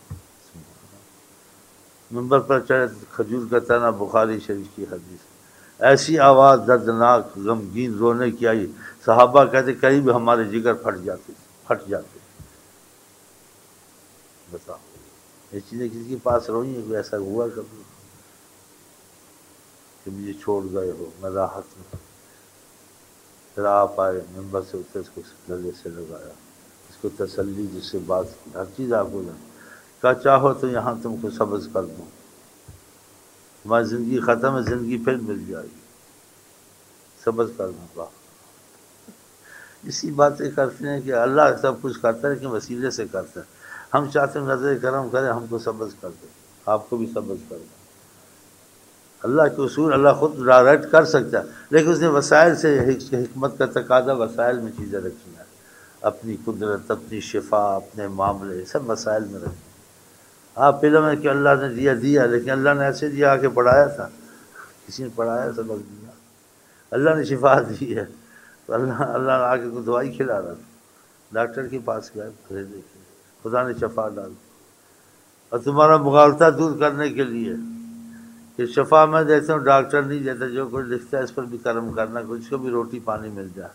ممبر پر چڑھے کھجور کا تنا، بخاری شریف کی حدیث. ایسی آواز دردناک غمگین رونے کی آئی، صحابہ کہتے قریب ہمارے جگر پھٹ جاتے. بتاؤ، یہ چیزیں کسی کے پاس روئی ہیں؟ ایسا ہوا کبھی کہ مجھے چھوڑ گئے ہو، میں راحت میں. پھر آپ آئے، ممبر سے اترے، اس کو گلے سے لگایا، اس کو تسلی، جس سے بات کی، ہر چیز آپ کو کہا چاہو تو یہاں تم کو سبز کر دوں، تمہاری زندگی ختم ہے، زندگی پھر مل جائے گی، سبز کر دوں گا. اسی باتیں کرتے ہیں کہ اللہ سب کچھ کرتا ہے، لیکن وسیلے سے کرتا ہے. ہم چاہتے ہیں نظر کرم کرے، ہم کو سبز کر دے، آپ کو بھی سبز کر دے. اللہ کے اصول اللہ خود ڈائریکٹ کر سکتا ہے، لیکن اس نے وسائل سے، حکمت کا تقاضا وسائل میں چیزیں رکھی ہیں. اپنی قدرت، اپنی شفا، اپنے معاملے سب وسائل میں رکھے. آپ علم ہے کہ اللہ نے دیا، لیکن اللہ نے ایسے دیا کہ پڑھایا تھا، کسی نے پڑھایا، سبق دیا. اللہ نے شفا دی ہے تو اللہ آ کے کو دوائی کھلا رہا تھا. ڈاکٹر کے پاس گئے، پھر دیکھیں خدا نے شفا ڈال دی. اور تمہارا مغالطہ دور کرنے کے لیے کہ شفا میں دیتا ہوں، ڈاکٹر نہیں دیتا، جو کچھ لکھتا ہے اس پر بھی کرم کرنا، کچھ کو بھی روٹی پانی مل جائے.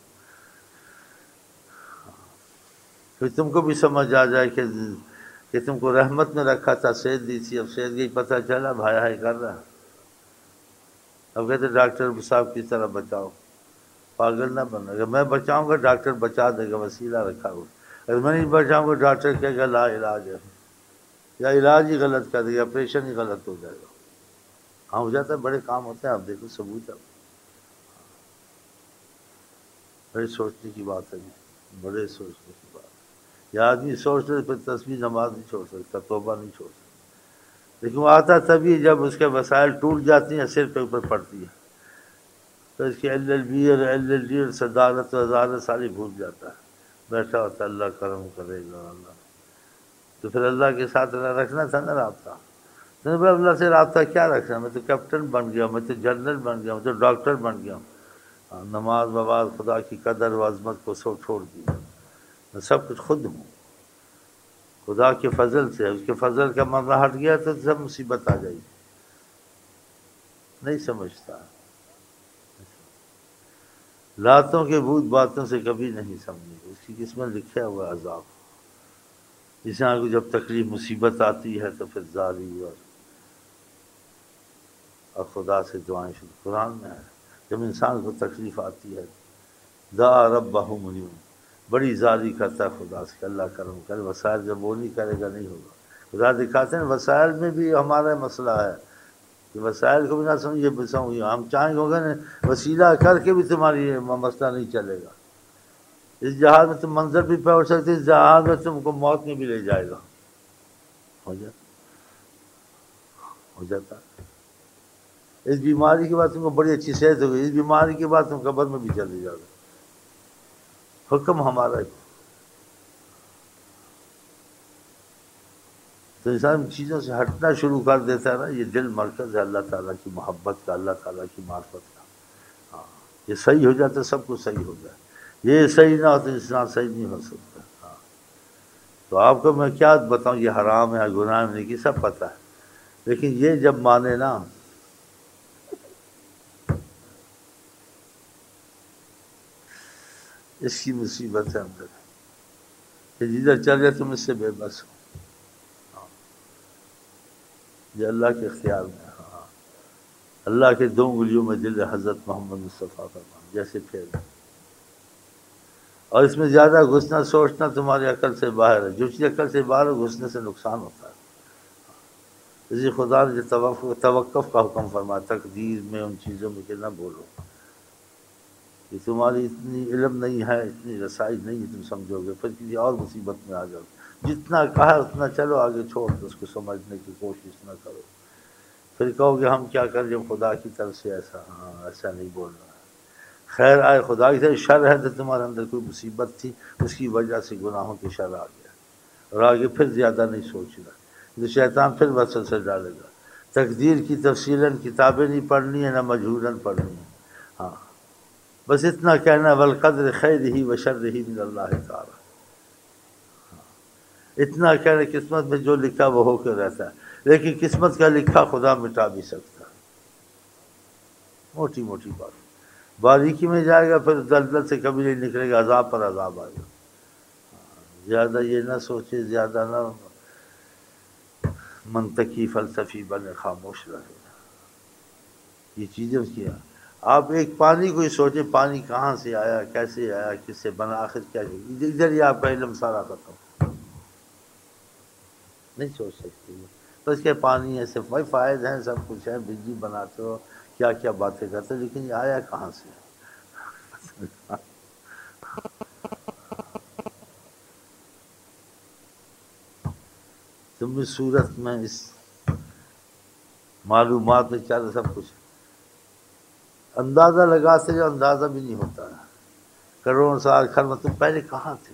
پھر تم کو بھی سمجھ آ جائے کہ تم کو رحمت میں رکھا تھا، صحت دی تھی، اب صحت گئی، پتہ چلا بھائی ہائی کر رہا. اب کہتے ڈاکٹر صاحب کی طرح بچاؤ، پاگل نہ بننا. اگر میں بچاؤں گا ڈاکٹر بچا دے گا، وسیلہ رکھا ہوا. اگر میں نہیں بچاؤں گا ڈاکٹر کہے گا لا علاج ہے، یا علاج ہی غلط کر دے گا، آپریشن ہی غلط ہو جائے گا. ہاں ہو جاتا ہے، بڑے کام ہوتے ہیں. آپ دیکھو ثبوت ہے، بڑے سوچنے کی بات ہے جی، بڑے سوچنے کی بات. یہ آدمی سوچ لے، پھر تسبیح نماز نہیں چھوڑ سکتا، توبہ نہیں چھوڑ سکتا. لیکن وہ آتا تبھی جب اس کے وسائل ٹوٹ جاتی ہیں، سر پہ اوپر پڑتی ہے، تو اس کی LLB اور LLD اور صدارت و وزارت ساری بھول جاتا ہے. بیٹھا ہوتا ہے، اللہ کرم کرے گا اللہ. تو پھر اللہ کے ساتھ رکھنا تھا نا رابطہ. تو اللہ سے رابطہ کیا رکھنا؟ میں تو کیپٹن بن گیا، میں تو جنرل بن گیا، میں تو ڈاکٹر بن گیا. نماز وواز خدا کی قدر و عظمت کو سب چھوڑ دیا. میں سب کچھ خود ہوں، خدا کے فضل سے. اس کے فضل کا معاملہ ہٹ گیا تو سب مصیبت آ جائے گی. نہیں سمجھتا، لاتوں کے بھوت باتوں سے کبھی نہیں سمجھے. اس کی قسمت لکھا ہوا عذاب. انسان کو جب تکلیف مصیبت آتی ہے تو پھر زاری اور خدا سے دعائیں شروع. قرآن میں ہے جب انسان کو تکلیف آتی ہے دعا ربہ منیب، بڑی زاری کرتا ہے خدا سے، اللہ کرم کرے. وسائل جب وہ نہیں کرے گا نہیں ہوگا. خدا دکھاتے ہیں وسائل میں بھی ہمارا مسئلہ ہے کہ وسائل کو بھی نہ سمجھے بسوں. ہم چاہیں گے ہوگا نا وسیلہ کر کے بھی تمہاری یہ مسئلہ نہیں چلے گا. اس جہاز میں تم منظر بھی پہنچ سکتے، اس جہاز میں تم کو موت میں بھی لے جائے گا. ہو جاتا. اس بیماری کے بعد تم کو بڑی اچھی صحت ہو گئی، اس بیماری کے بعد تم قبر میں بھی چلے جاؤ گے. حکم ہمارا. تو انسان چیزوں سے ہٹنا شروع کر دیتا ہے نا. یہ دل مرکز ہے اللہ تعالیٰ کی محبت کا، اللہ تعالیٰ کی معرفت کا. ہاں یہ صحیح ہو جاتا ہے، سب کچھ صحیح ہو جائے. یہ صحیح نہ ہو تو انسان صحیح نہیں ہو سکتا. ہاں تو آپ کو میں کیا بتاؤں، یہ حرام ہے، گناہ نہیں کی سب پتہ ہے، لیکن یہ جب مانے نا اس کی مصیبت ہے اندر کہ جدھر چل جائے تم اس سے بے بس ہو. یہ اللہ کے اختیار میں ہے. ہاں اللہ کے 2 انگلیوں میں دل ہے حضرت محمد مصطفیٰ کا نام جیسے پھیر. اور اس میں زیادہ گھسنا سوچنا تمہاری عقل سے باہر ہے. جو چیز عقل سے باہر ہے گھسنے سے نقصان ہوتا ہے. اسی خدا نے جو توقف کا حکم فرمایا تقدیر میں ان چیزوں میں کہ نہ بولو کہ تمہاری اتنی علم نہیں ہے, اتنی رسائی نہیں ہے, تم سمجھو گے پھر کسی اور مصیبت میں آ جاؤ. جتنا کہا اتنا چلو آگے چھوڑ دو, اس کو سمجھنے کی کوشش نہ کرو. پھر کہو گے ہم کیا کریں جب خدا کی طرف سے ایسا. ہاں ایسا نہیں بولنا ہے. خیر آئے خدا کی طرف شر ہے تو تمہارے اندر کوئی مصیبت تھی, اس کی وجہ سے گناہوں کی شر آ گیا, اور آگے پھر زیادہ نہیں سوچنا. تو شیطان پھر وسوسے ڈالے گا. تقدیر کی تفصیلاً کتابیں نہیں پڑھنی ہے, نہ مجہولاً پڑھنی ہے. ہاں بس اتنا کہنا والقدر خیرہ و شرہ من اللہ تعالی. اتنا کہنا قسمت میں جو لکھا وہ ہو کے رہتا ہے, لیکن قسمت کا لکھا خدا مٹا بھی سکتا ہے. موٹی موٹی بات باریکی میں جائے گا پھر دلدل سے کبھی نہیں نکلے گا, عذاب پر عذاب آئے گا. زیادہ یہ نہ سوچے, زیادہ نہ منطقی فلسفی بنے, خاموش رہے. یہ چیزیں کیا آپ ایک پانی کو ہی سوچیں, پانی کہاں سے آیا, کیسے آیا, کس سے بنا, آخر کیا, ادھر ہی آپ کا علم سارا ختم. نہیں سوچ سکتے. بس کیا پانی ہے, صرف بھائی فائد ہیں, سب کچھ ہے, بجلی بناتے ہو, کیا کیا باتیں کرتے ہو, لیکن یہ آیا کہاں سے. تم اس صورت میں اس معلومات میں کیا سب کچھ اندازہ لگاتے جو اندازہ بھی نہیں ہوتا ہے. کروڑوں سال خرم تم پہلے کہاں تھے.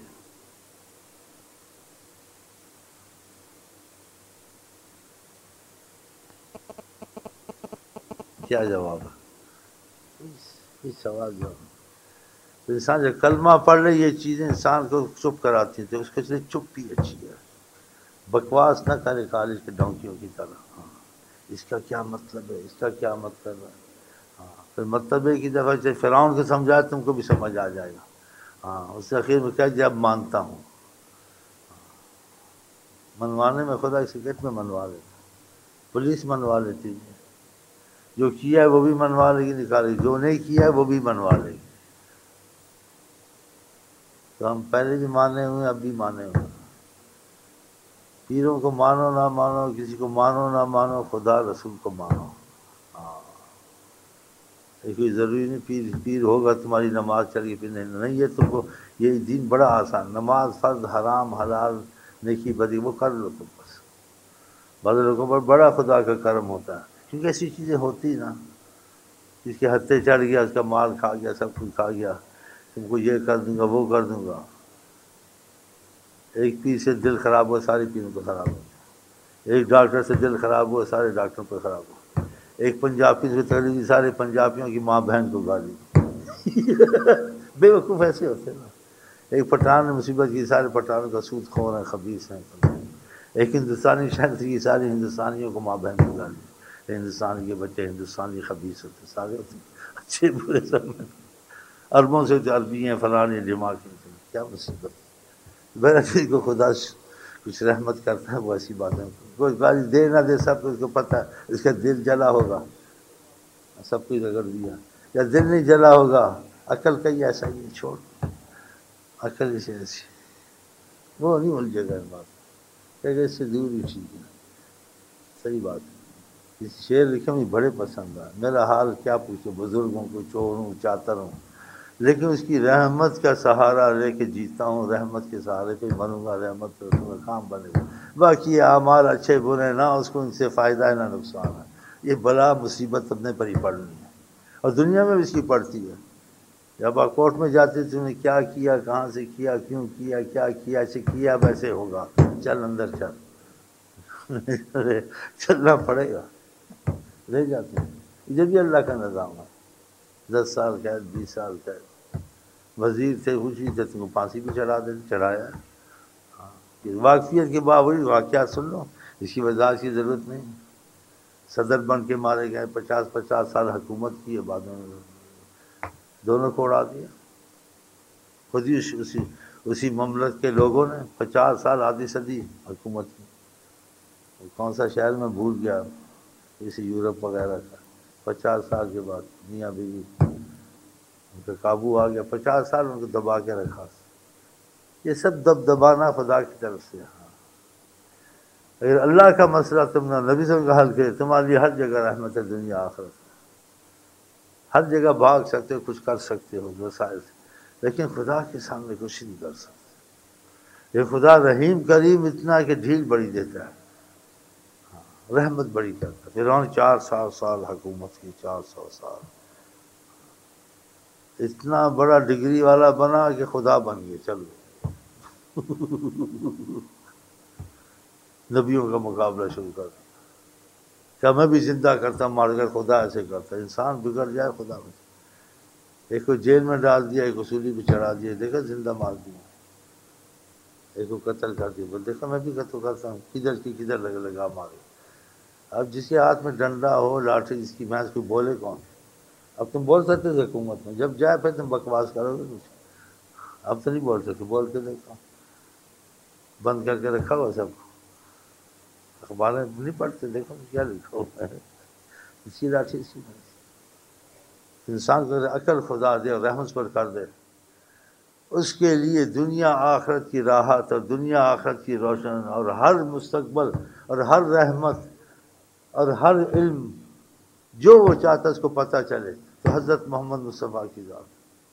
کیا جواب ہے اس سوال جواب. تو انسان جب کلمہ پڑھ لے یہ چیزیں انسان کو چپ کراتی ہیں, تو اس کے لیے چپ بھی اچھی ہے. بکواس نہ کرے کالج کے ڈونکیوں کی طرح. ہاں اس کا کیا مطلب ہے, اس کا کیا مطلب ہے. ہاں پھر مطلب ہے کہ دفعہ جب فرعون کو سمجھائے تم کو بھی سمجھ آ جائے گا. ہاں اس سے اخیر میں کہا جب مانتا ہوں. منوانے میں خدا کی سکیت میں منوا لیتا, پولیس منوا لیتی ہے. جو کیا ہے وہ بھی منوا لے گی, نکالے گی. جو نہیں کیا ہے وہ بھی منوا لے گی. تو ہم پہلے بھی مانے ہوئے, اب بھی مانے ہوئے. پیروں کو مانو نہ مانو, کسی کو مانو نہ مانو, خدا رسول کو مانو. ہاں کوئی ضروری نہیں پیر ہوگا تمہاری نماز چل گئی پھر نہیں. یہ تم کو یہ دین بڑا آسان, نماز فرض حرام حلال نیکی بدی وہ کر لو تم بس. بعض لوگوں پر بڑا خدا کا کرم ہوتا ہے, کیونکہ ایسی چیزیں ہوتی نا, اس کے ہتھے چڑھ گیا, اس کا مال کھا گیا, سب کچھ کھا گیا, تم کو یہ کر دوں گا وہ کر دوں گا. ایک پیر سے دل خراب ہوا, سارے پیروں کو خراب ہو. ایک ڈاکٹر سے دل خراب ہوا, سارے ڈاکٹروں پہ خراب ہوا. ایک پنجابی سے تکلیف دی, سارے پنجابیوں کی ماں بہن کو گالی. بے وقوف ایسے ہوتے ہیں نا. ایک پٹھان نے مصیبت کی, سارے پٹھانوں کا سود خور ہیں, خبیث ہیں. ایک ہندوستانی شہر کی سارے ہندوستانیوں کو ماں بہن کو گالی. ہندوستان کے بچے ہندوستانی خبیث ہوتے, سارے ہوتے اچھے برے سب میں. عربوں سے تو عربی ہیں, فلانے دماغ کے, کیا مصیبت. بہرحال کو خدا کچھ رحمت کرتا ہے, وہ ایسی باتیں کوئی گالی دے نہ دے, سب کو اس کو پتہ ہے اس کا دل جلا ہوگا, سب کچھ رگڑ دیا. یا دل نہیں جلا ہوگا, عقل کا ہی ایسا ہی چھوڑ, عقل اسے ایسی وہ نہیں الجھے گا. بات کہ اس سے دور ہی ٹھیک ہے. صحیح بات ہے. اس شعر لکھے مجھے بڑے پسند ہے. میرا حال کیا پوچھو, بزرگوں کو چوروں چاتر ہوں, لیکن اس کی رحمت کا سہارا لے کے جیتا ہوں. رحمت کے سہارے پہ مروں گا, رحمت پہ اس کا کام بنے گا. باقی اعمال اچھے برے نہ, اس کو ان سے فائدہ ہے نہ نقصان ہے. یہ بلا مصیبت اپنے پر ہی پڑنی ہے, اور دنیا میں بھی اس کی پڑتی ہے. جب آپ کورٹ میں جاتے تم نے کیا کیا, کہاں سے کیا, کیوں کیا, کیا کیا, ایسے کیا ویسے ہوگا, چل اندر چل. چلنا پڑے گا, لے جاتے ہیں. یہ بھی اللہ کا نظام ہے. 10 سال قید, 20 سال قید. وزیر تھے, خوشی تھے, تم کو پھانسی بھی چڑھا دے, چڑھایا. واقفیت کے باوجود واقعات سن لو, اس کی وضاحت کی ضرورت نہیں. صدر بن کے مارے گئے, 50 سال حکومت کی ہے, بعد میں دونوں کو اڑا دیا. خود ہی اسی مملکت کے لوگوں نے 50 سال آدھی صدی حکومت کی. کون سا شہر میں بھول گیا، اسی یورپ وغیرہ کا. 50 سال کے بعد میاں بیوی ان کا قابو آ گیا. 50 سال ان کو دبا کے رکھا. یہ سب دبانا خدا کی طرف سے. ہاں، اگر اللہ کا مسئلہ تم نے نبی صلی اللہ علیہ وسلم کا حل کرے، تمہارے لیے ہر جگہ رحمت ہے، دنیا آخرت. ہر جگہ بھاگ سکتے ہو، کچھ کر سکتے ہو وسائل سے، لیکن خدا کے سامنے کچھ نہیں کر سکتے. یہ خدا رحیم کریم اتنا کہ ڈھیل بڑی دیتا ہے، رحمت بڑی کرتا ہے. فرعون 400 سال حکومت کی، 400 سال. اتنا بڑا ڈگری والا بنا کہ خدا بن گیا. چلو نبیوں کا مقابلہ شروع کر دیا. کیا میں بھی زندہ کرتا مار کر، خدا ایسے کرتا. انسان بگڑ جائے خدا میں. ایک کو جیل میں ڈال دیا، ایک کو سولی پہ چڑھا دیا، دیکھا زندہ مار دیا. ایک کو قتل کر دیا، دیکھا میں بھی قتل کرتا ہوں. کدھر کی کدھر لگا مارے. اب جس کے ہاتھ میں ڈنڈا ہو، لاٹھی، جس کی بھینس، کوئی بولے کون؟ اب تم بول سکتے تھے حکومت میں، جب جائے پھر تم بکواس کرو گے کچھ. اب تو نہیں بول سکتے. بول کے دیکھو، بند کر کے رکھا ہوا سب کو. اخباریں نہیں پڑھتے، دیکھو کیا لکھا ہوا ہے. اس کی لاٹھی، اس کی بھینس. انسان کو عقل خدا دے اور رحمت پر کر دے، اس کے لیے دنیا آخرت کی راحت اور دنیا آخرت کی روشن اور ہر مستقبل اور ہر رحمت اور ہر علم جو وہ چاہتا ہے اس کو پتہ چلے. تو حضرت محمد مصطفیٰ کی ذات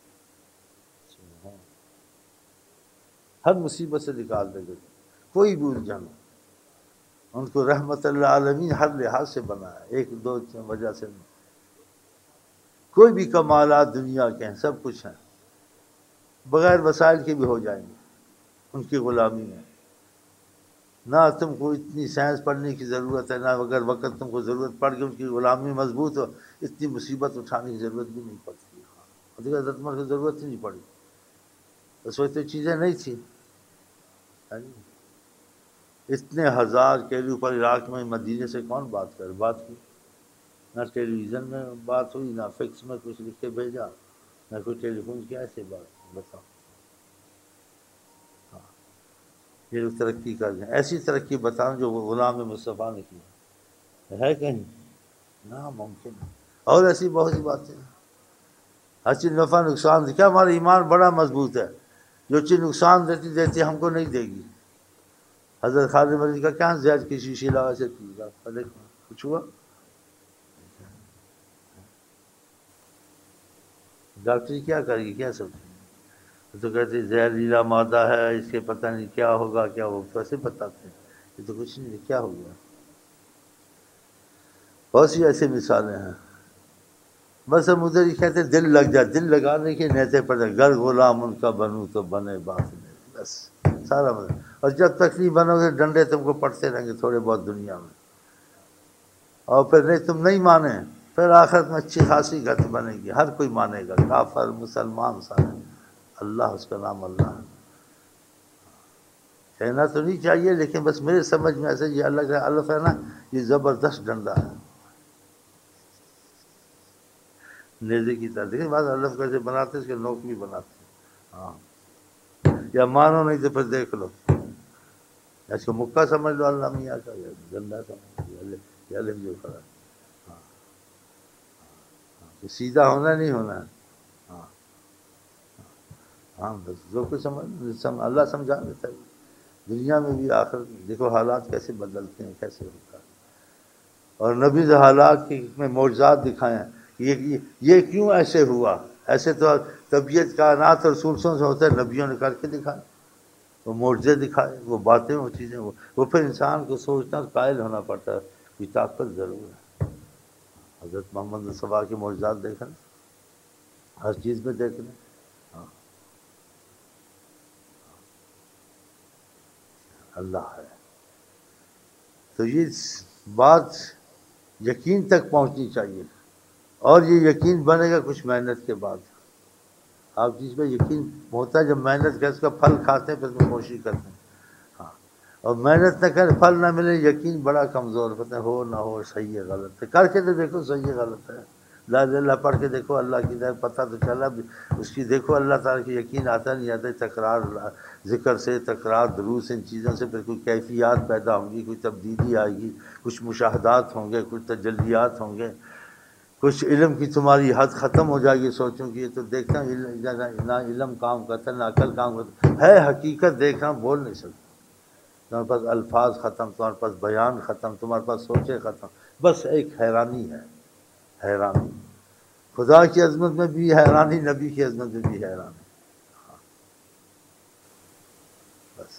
ہر مصیبت سے نکال دے گا. کوئی بھی الجھن، ان کو رحمت اللہ عالمین ہر لحاظ سے بنایا، ایک دو وجہ سے نہیں. کوئی بھی کمالات دنیا کے ہیں، سب کچھ ہیں، بغیر وسائل کے بھی ہو جائیں گے ان کی غلامی میں. نہ تم کو اتنی سائنس پڑھنے کی ضرورت ہے، نہ اگر وقت تم کو ضرورت پڑ گئی ان کی غلامی مضبوط ہو، اتنی مصیبت اٹھانے کی ضرورت بھی نہیں پڑتی. حضرت عمر کی ضرورت ہی نہیں پڑی، اس وقت تو چیزیں نہیں تھیں. اتنے ہزار کیلو پر عراق میں مدینے سے کون بات کرے؟ بات کی نہ ٹیلی ویژن میں بات ہوئی، نہ فکس میں کچھ لکھ کے بھیجا، نہ کوئی ٹیلی فون کیا. ایسے بات بتاؤ. یہ لوگ ترقی کر گئے. ایسی ترقی بتاؤں جو غلام مصطفیٰ نے کی ہے کہیں؟ ناممکن ہے. اور ایسی بہت سی باتیں ہیں. ہر چیز نفع نقصان دے. کیا ہمارا ایمان بڑا مضبوط ہے، جو چیز نقصان دیتی ہم کو نہیں دے گی. حضرت خالد مریض کا کیا زہر کی شیشی لگا سے پی گا، کچھ ہوا؟ ڈاکٹری کیا کرے گی، کیا سمجھے؟ تو کہتے زہریلا مادہ ہے، اس کے پتہ نہیں کیا ہوگا کیا ہوگا. کیسے بتاتے ہیں؟ یہ تو کچھ نہیں. کیا ہو گیا؟ بہت سی ایسی مثالیں ہیں. بس ہم ادھر ہی کہتے دل لگ جائے. دل لگانے کی نیتیں پڑے. گر غلام ان کا بنوں تو بنے بات نہیں. بس سارا مطلب. اور جب تک نہیں بنو گے ڈنڈے تم کو پڑتے رہیں گے تھوڑے بہت دنیا میں. اور پھر نہیں تم نہیں مانے، پھر آخرت میں اچھی خاصی گت بنے گی. ہر کوئی مانے گا، کافر مسلمان سارے. اللہ، اس کا نام اللہ ہے. کہنا تو نہیں چاہیے لیکن بس میرے سمجھ میں ایسے یہ الگ ہے. الف ہے نا، یہ زبردست ڈنڈا ہے نیزے کی طرح. دیکھیں بعض الف کیسے بناتے اس کے نوک بھی بناتے ہیں. ہاں، یا مانو نہیں تو پھر دیکھ لو. اس کو مکہ سمجھ لو اللہ میاں کا، یا ڈنڈا سمجھ لو، یا الف جو کھڑا. سیدھا ہونا نہیں ہونا ہے. ہاں ہاں، بس جو کچھ اللہ سمجھا دیتا ہے. دنیا میں بھی آخر دیکھو حالات کیسے بدلتے ہیں، کیسے ہوتا ہے. اور نبی نے حالات میں معجزات دکھائے ہیں. یہ کیوں ایسے ہوا؟ ایسے تو طبیعت کائنات اور سورسوں سے ہوتا ہے. نبیوں نے کر کے دکھائے، وہ معجزے دکھائے، وہ باتیں، وہ چیزیں. وہ پھر انسان کو سوچنا قائل ہونا پڑتا ہے کہ طاقت ضرور ہے. حضرت محمد مصطفیٰ کے معجزات دیکھیں، ہر چیز میں دیکھ لیں. ہاں، اللہ ہے. تو یہ بات یقین تک پہنچنی چاہیے. اور یہ یقین بنے گا کچھ محنت کے بعد. آپ جس پہ یقین ہوتا ہے جب محنت کر اس کا پھل کھاتے ہیں پھر میں کوشش کرتے ہیں. ہاں، اور محنت نہ کرے پھل نہ ملے، یقین بڑا کمزور. پتہ ہو نہ ہو، صحیح ہے غلط ہے، کر کے تو دیکھو صحیح ہے غلط ہے. لا الہ الا اللہ پڑھ کے دیکھو، اللہ کی طرف پتہ تو چلا، اس کی دیکھو اللہ تعالیٰ کی یقین آتا نہیں آتا، تکرار ذکر سے، تکرار دروس، ان چیزوں سے پھر کوئی کیفیات پیدا ہوں گی، کوئی تبدیلی آئے گی، کچھ مشاہدات ہوں گے، کچھ تجلیات ہوں گے، کچھ علم کی تمہاری حد ختم ہو جائے گی، سوچوں کہ یہ تو دیکھنا نہ علم کام کرتا نہ عقل کام کرتا ہے، حقیقت دیکھنا بول نہیں سکتا، تمہارے پاس الفاظ ختم، تمہارے پاس بیان ختم، تمہارے پاس سوچیں ختم، بس ایک حیرانی ہے، حیرانی خدا کی عظمت میں بھی حیرانی، نبی کی عظمت میں بھی حیرانی، بس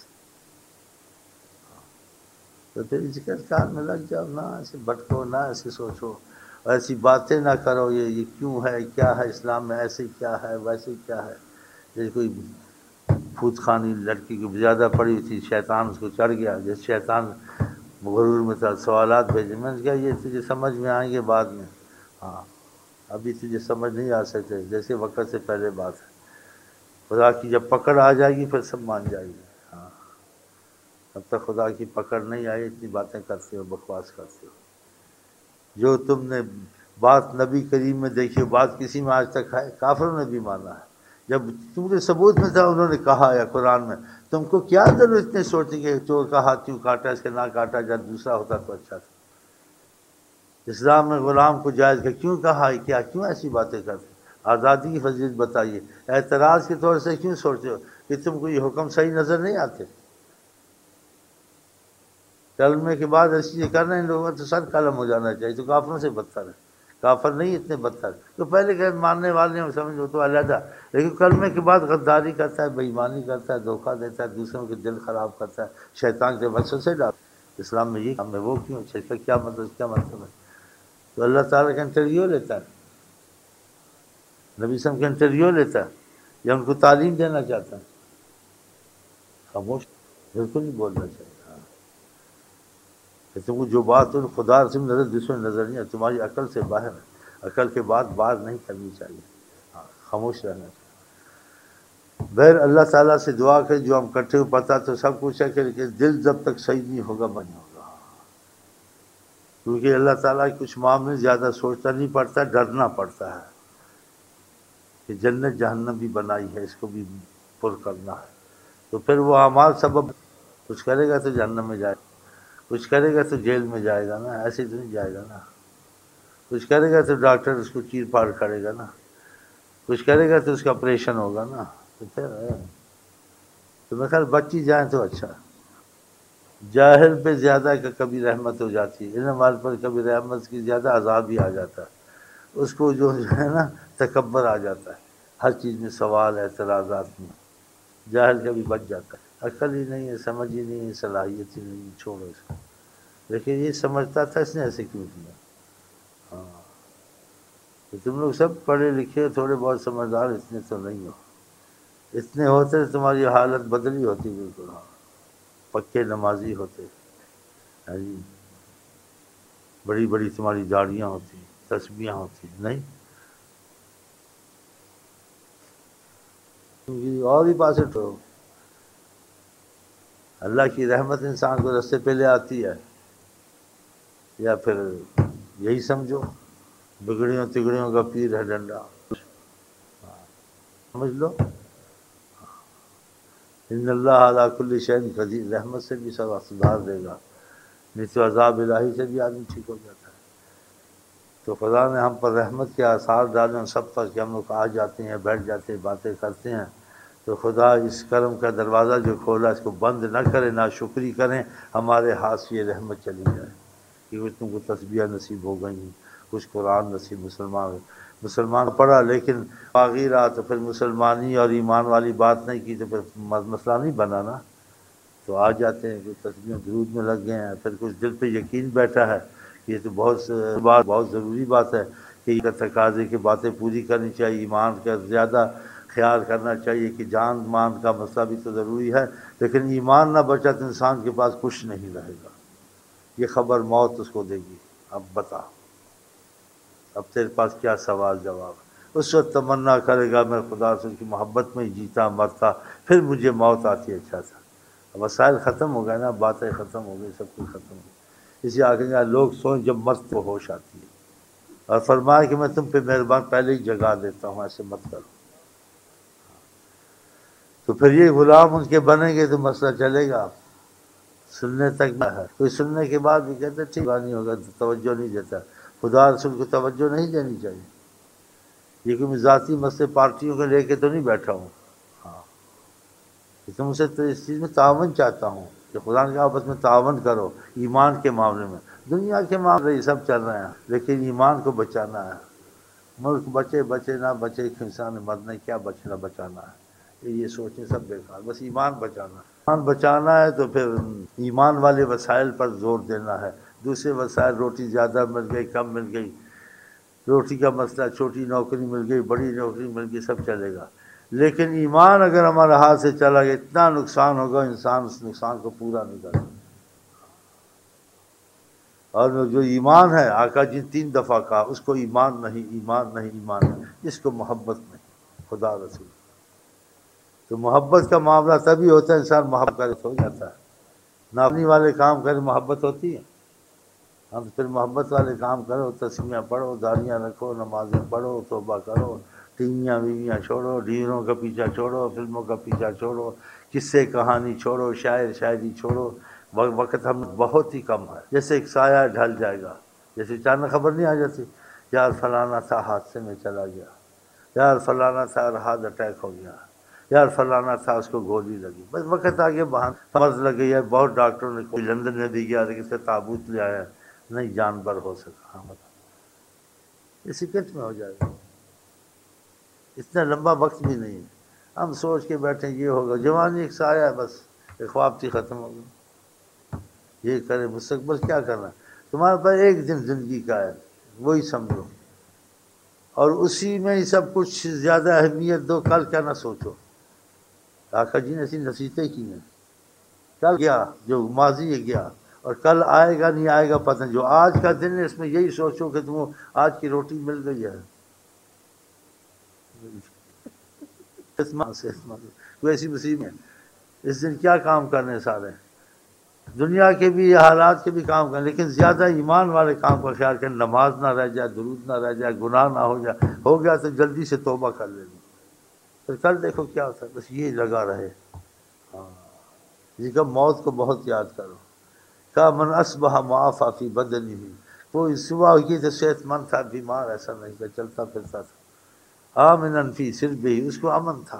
تو پھر ذکر کار میں لگ جاؤ، نہ ایسے بھٹکو، نہ ایسے سوچو، ایسی باتیں نہ کرو، یہ کیوں ہے، کیا ہے اسلام میں، ایسے کیا ہے، ویسے کیا ہے، جیسے کوئی پھوت خانی لڑکی کی زیادہ پڑی تھی، شیطان اس کو چڑھ گیا، جیسے شیطان غرور میں تھا، سوالات بھیجے، میں نے کہا یہ تجھے سمجھ میں آئیں گے بعد میں، ہاں ابھی تجھے سمجھ نہیں آ سکتے، جیسے وقت سے پہلے بات ہے، خدا کی جب پکڑ آ جائے گی پھر سب مان جائے گی، ہاں اب تک خدا کی پکڑ نہیں آئی، اتنی باتیں کرتے ہو، بکواس کرتے ہو، جو تم نے بات نبی کریم میں دیکھی ہو، بات کسی میں آج تک ہے، کافروں نے بھی مانا ہے، جب تم کے ثبوت میں تھا انہوں نے کہا ہے قرآن میں، تم کو کیا ضرورت اتنے سوچنے کہ چور کا ہاتھ کیوں کاٹا، اس کے نہ کاٹا، جب دوسرا ہوتا تو اچھا تھا، اسلام میں غلام کو جائز کا کیوں کہا ہے، کیا کیوں ایسی باتیں کرتے، آزادی کی فضیلت بتائیے، اعتراض کے طور سے کیوں سوچتے ہو کہ تم کو یہ حکم صحیح نظر نہیں آتے، کلمے کے بعد ایسی چیزیں کر رہے ہیں لوگوں تو سر قلم ہو جانا چاہیے، تو کافروں سے بدتر ہے، کافر نہیں اتنے بدتر، تو پہلے کہ ماننے والے ہیں سمجھ لو تو علیحدہ، لیکن کلمے کے بعد غداری کرتا ہے، بے ایمانی کرتا ہے، دھوکہ دیتا ہے، دوسروں کے دل خراب کرتا ہے، شیطان کے وسوسے ڈالتا ہے، اسلام میں یہ کام ہے، وہ کیوں، اس کا کیا مطلب، کیا مطلب ہے، تو اللہ تعالیٰ کا انٹرویو لیتا ہے، نبی صلی اللہ علیہ وسلم کا انٹرویو لیتا ہے، یا ان کو تعلیم دینا چاہتا ہے، خاموش، بالکل نہیں بولنا چاہیے، ہاں کہ تم کو جو بات تم خدا سے نظر، دوسروں نظر نہیں ہے، تمہاری عقل سے باہر ہے، عقل کے بات بات نہیں کرنی چاہیے، ہاں خاموش رہنا چاہیے، بہر اللہ تعالیٰ سے دعا کرے، جو ہم کرتے ہوئے پتہ تو سب کچھ ہے کہ لیکن دل جب تک صحیح نہیں ہوگا نہیں ہوگا، کیونکہ اللہ تعالیٰ کے کچھ معاملے زیادہ سوچنا نہیں پڑتا، ڈرنا پڑتا ہے کہ جنت جہنم بھی بنائی ہے، اس کو بھی پر کرنا ہے، تو پھر وہ اعمال سبب، کچھ کرے گا تو جہنم میں جائے گا، کچھ کرے گا تو جیل میں جائے گا نا، ایسے تو نہیں جائے گا نا، کچھ کرے گا تو ڈاکٹر اس کو چیر پھاڑ کرے گا نا، کچھ کرے گا تو اس کا آپریشن ہوگا نا، تو پھر تو میں خیال بچی جائیں تو اچھا، جاہل پہ زیادہ کا کبھی رحمت ہو جاتی ہے، علم والے پر کبھی رحمت کی زیادہ عذاب بھی آ جاتا ہے، اس کو جو ہے نا تکبر آ جاتا ہے، ہر چیز میں سوال اعتراضات میں، جاہل کبھی بچ جاتا ہے، عقل ہی نہیں ہے، سمجھ ہی نہیں ہے، صلاحیت ہی نہیں، چھوڑو اس کو، لیکن یہ سمجھتا تھا اس نے ایسے کیوں کیا، ہاں تو تم لوگ سب پڑھے لکھے تھوڑے بہت سمجھدار، اتنے تو نہیں ہو، اتنے ہوتے تمہاری حالت بدلی ہوتی بالکل، ہاں پکے نمازی ہوتے، ہاں جی بڑی بڑی تمہاری داڑیاں ہوتی، تسبیحاں ہوتی، نہیں اور ہی پاس ہو، اللہ کی رحمت انسان کو رستے پہ لے آتی ہے، یا پھر یہی سمجھو بگڑیوں تگڑیوں کا پیر ہے ڈنڈا، سمجھ لو، ان اللہ علی کل شیء قدیر، رحمت سے بھی سب سدھار دے گا، نہیں تو عذاب الہی سے بھی آدمی ٹھیک ہو جاتا ہے، تو خدا نے ہم پر رحمت کے آثار ڈالے ہیں سب پر، کہ ہم لوگ آ جاتے ہیں، بیٹھ جاتے ہیں، باتیں کرتے ہیں، تو خدا اس کرم کا دروازہ جو کھولا اس کو بند نہ کرے، نہ شکری کریں، ہمارے ہاتھ سے یہ رحمت چلی جائے، کہ کچھ تم کو تسبیح نصیب ہو گئی، کچھ قرآن نصیب، مسلمان پڑھا لیکن باغی رہا، تو پھر مسلمانی اور ایمان والی بات نہیں کی، تو پھر مسئلہ نہیں بنا نا، تو آ جاتے ہیں، کچھ تسبیح درود میں لگ گئے ہیں، پھر کچھ دل پہ یقین بیٹھا ہے، یہ تو بہت ضروری بات ہے کہ یہ تقاضے کی باتیں پوری کرنی چاہیے، ایمان کا زیادہ خیال کرنا چاہیے، کہ جان مان کا مسئلہ بھی تو ضروری ہے، لیکن ایمان نہ بچا تو انسان کے پاس کچھ نہیں رہے گا، یہ خبر موت اس کو دے گی، اب بتا اب تیرے پاس کیا سوال جواب، اس وقت تمنا کرے گا میں خدا سے کی محبت میں ہی جیتا مرتا، پھر مجھے موت آتی اچھا تھا، اب وسائل ختم ہو گئے نا، باتیں ختم ہو گئی، سب کچھ ختم ہو گئی، اسی آگے لوگ سوئیں جب مرتے ہوش آتی ہے، اور فرمایا کہ میں تم پہ مہربان پہلے ہی جگا دیتا ہوں، ایسے مت کرو۔ تو پھر یہ غلام ان کے بنیں گے تو مسئلہ چلے گا، سننے تک ہے۔ کوئی سننے کے بعد بھی کہتے ٹھیک نہیں ہوگا، توجہ نہیں دیتا۔ خدا رسول کو توجہ نہیں دینی چاہیے۔ یہ کہ میں ذاتی مسئلے پارٹیوں کو لے کے تو نہیں بیٹھا ہوں، ہاں، تم سے تو اس چیز میں تعاون چاہتا ہوں کہ خدا نے آپس میں تعاون کرو ایمان کے معاملے میں۔ دنیا کے معاملے یہ سب چل رہے ہیں، لیکن ایمان کو بچانا ہے۔ ملک بچے بچے نہ بچے، انسان مرنا کیا بچنا بچانا ہے، یہ سوچیں سب بیکار، بس ایمان بچانا ہے۔ ایمان بچانا ہے تو پھر ایمان والے وسائل پر زور دینا ہے۔ دوسرے وسائل، روٹی زیادہ مل گئی کم مل گئی، روٹی کا مسئلہ، چھوٹی نوکری مل گئی بڑی نوکری مل گئی، سب چلے گا۔ لیکن ایمان اگر ہمارے ہاتھ سے چلا گیا اتنا نقصان ہوگا، انسان اس نقصان کو پورا نہیں کرے۔ اور جو ایمان ہے، آقا جی 3 دفعہ کہا، اس کو ایمان نہیں، ایمان نہیں، ایمان نہیں، اس کو محبت نہیں، خدا رسول۔ تو محبت کا معاملہ تبھی ہوتا ہے انسان محبت کرے تو ہو جاتا ہے۔ نافرمانی والے کام کرے محبت ہوتی ہے؟ ہم پھر محبت والے کام کرو، تسمیہ پڑھو، داڑیاں رکھو، نمازیں پڑھو، توبہ کرو، ٹیویاں ویویاں چھوڑو، ڈیروں کا پیچھا چھوڑو، فلموں کا پیچھا چھوڑو، قصے کہانی چھوڑو، شاعر شاعری چھوڑو۔ وقت ہم بہت ہی کم ہے، جیسے ایک سایہ ڈھل جائے گا، جیسے اچانک خبر نہیں آ جاتی، یار فلانا تھا حادثے میں چلا گیا، یار فلانا تھا ہارٹ اٹیک ہو گیا، یار فلانا تھا اس کو گولی لگی، بس وقت آگے بہت مرض لگ گئی ہے۔ بہت ڈاکٹروں نے، کوئی لندن میں بھی گیا لیکن اس کا تابوت لے آیا، نہیں جانبر ہو سکا۔ ہاں بتا، یہ سکٹ میں ہو جائے گا، اتنا لمبا وقت بھی نہیں ہے۔ ہم سوچ کے بیٹھے یہ ہوگا، جوانی ایک سایہ ہے، بس ایک خواب تھی ختم ہو گئی۔ یہ کرے مستقبل کیا کرنا، تمہارے پاس ایک دن زندگی کا ہے، وہی سمجھو، اور اسی میں ہی سب کچھ زیادہ اہمیت دو۔ کل کیا نہ سوچو، آقا جی نے ایسی نصیحتیں کی ہیں، کل گیا جو ماضی ہے گیا، اور کل آئے گا نہیں آئے گا پتہ نہیں۔ جو آج کا دن ہے اس میں یہی سوچو کہ تم آج کی روٹی مل گئی ہے، کوئی ایسی مصیبت ہے، اس دن کیا کام کرنے سارے، دنیا کے بھی حالات کے بھی کام کریں، لیکن زیادہ ایمان والے کام کا خیال کریں، نماز نہ رہ جائے، درود نہ رہ جائے، گناہ نہ ہو جائے، ہو گیا تو جلدی سے توبہ کر لینا، پھر کل دیکھو کیا ہوتا ہے، بس یہ لگا رہے۔ ہاں، جی کا موت کو بہت یاد کرو۔ کا من اصبح معافی فی بدنہ، کوئی صبح کی تو صحت مند تھا، بیمار ایسا نہیں کہ چلتا پھرتا تھا، آمنا فی سربہ، اس کو امن تھا،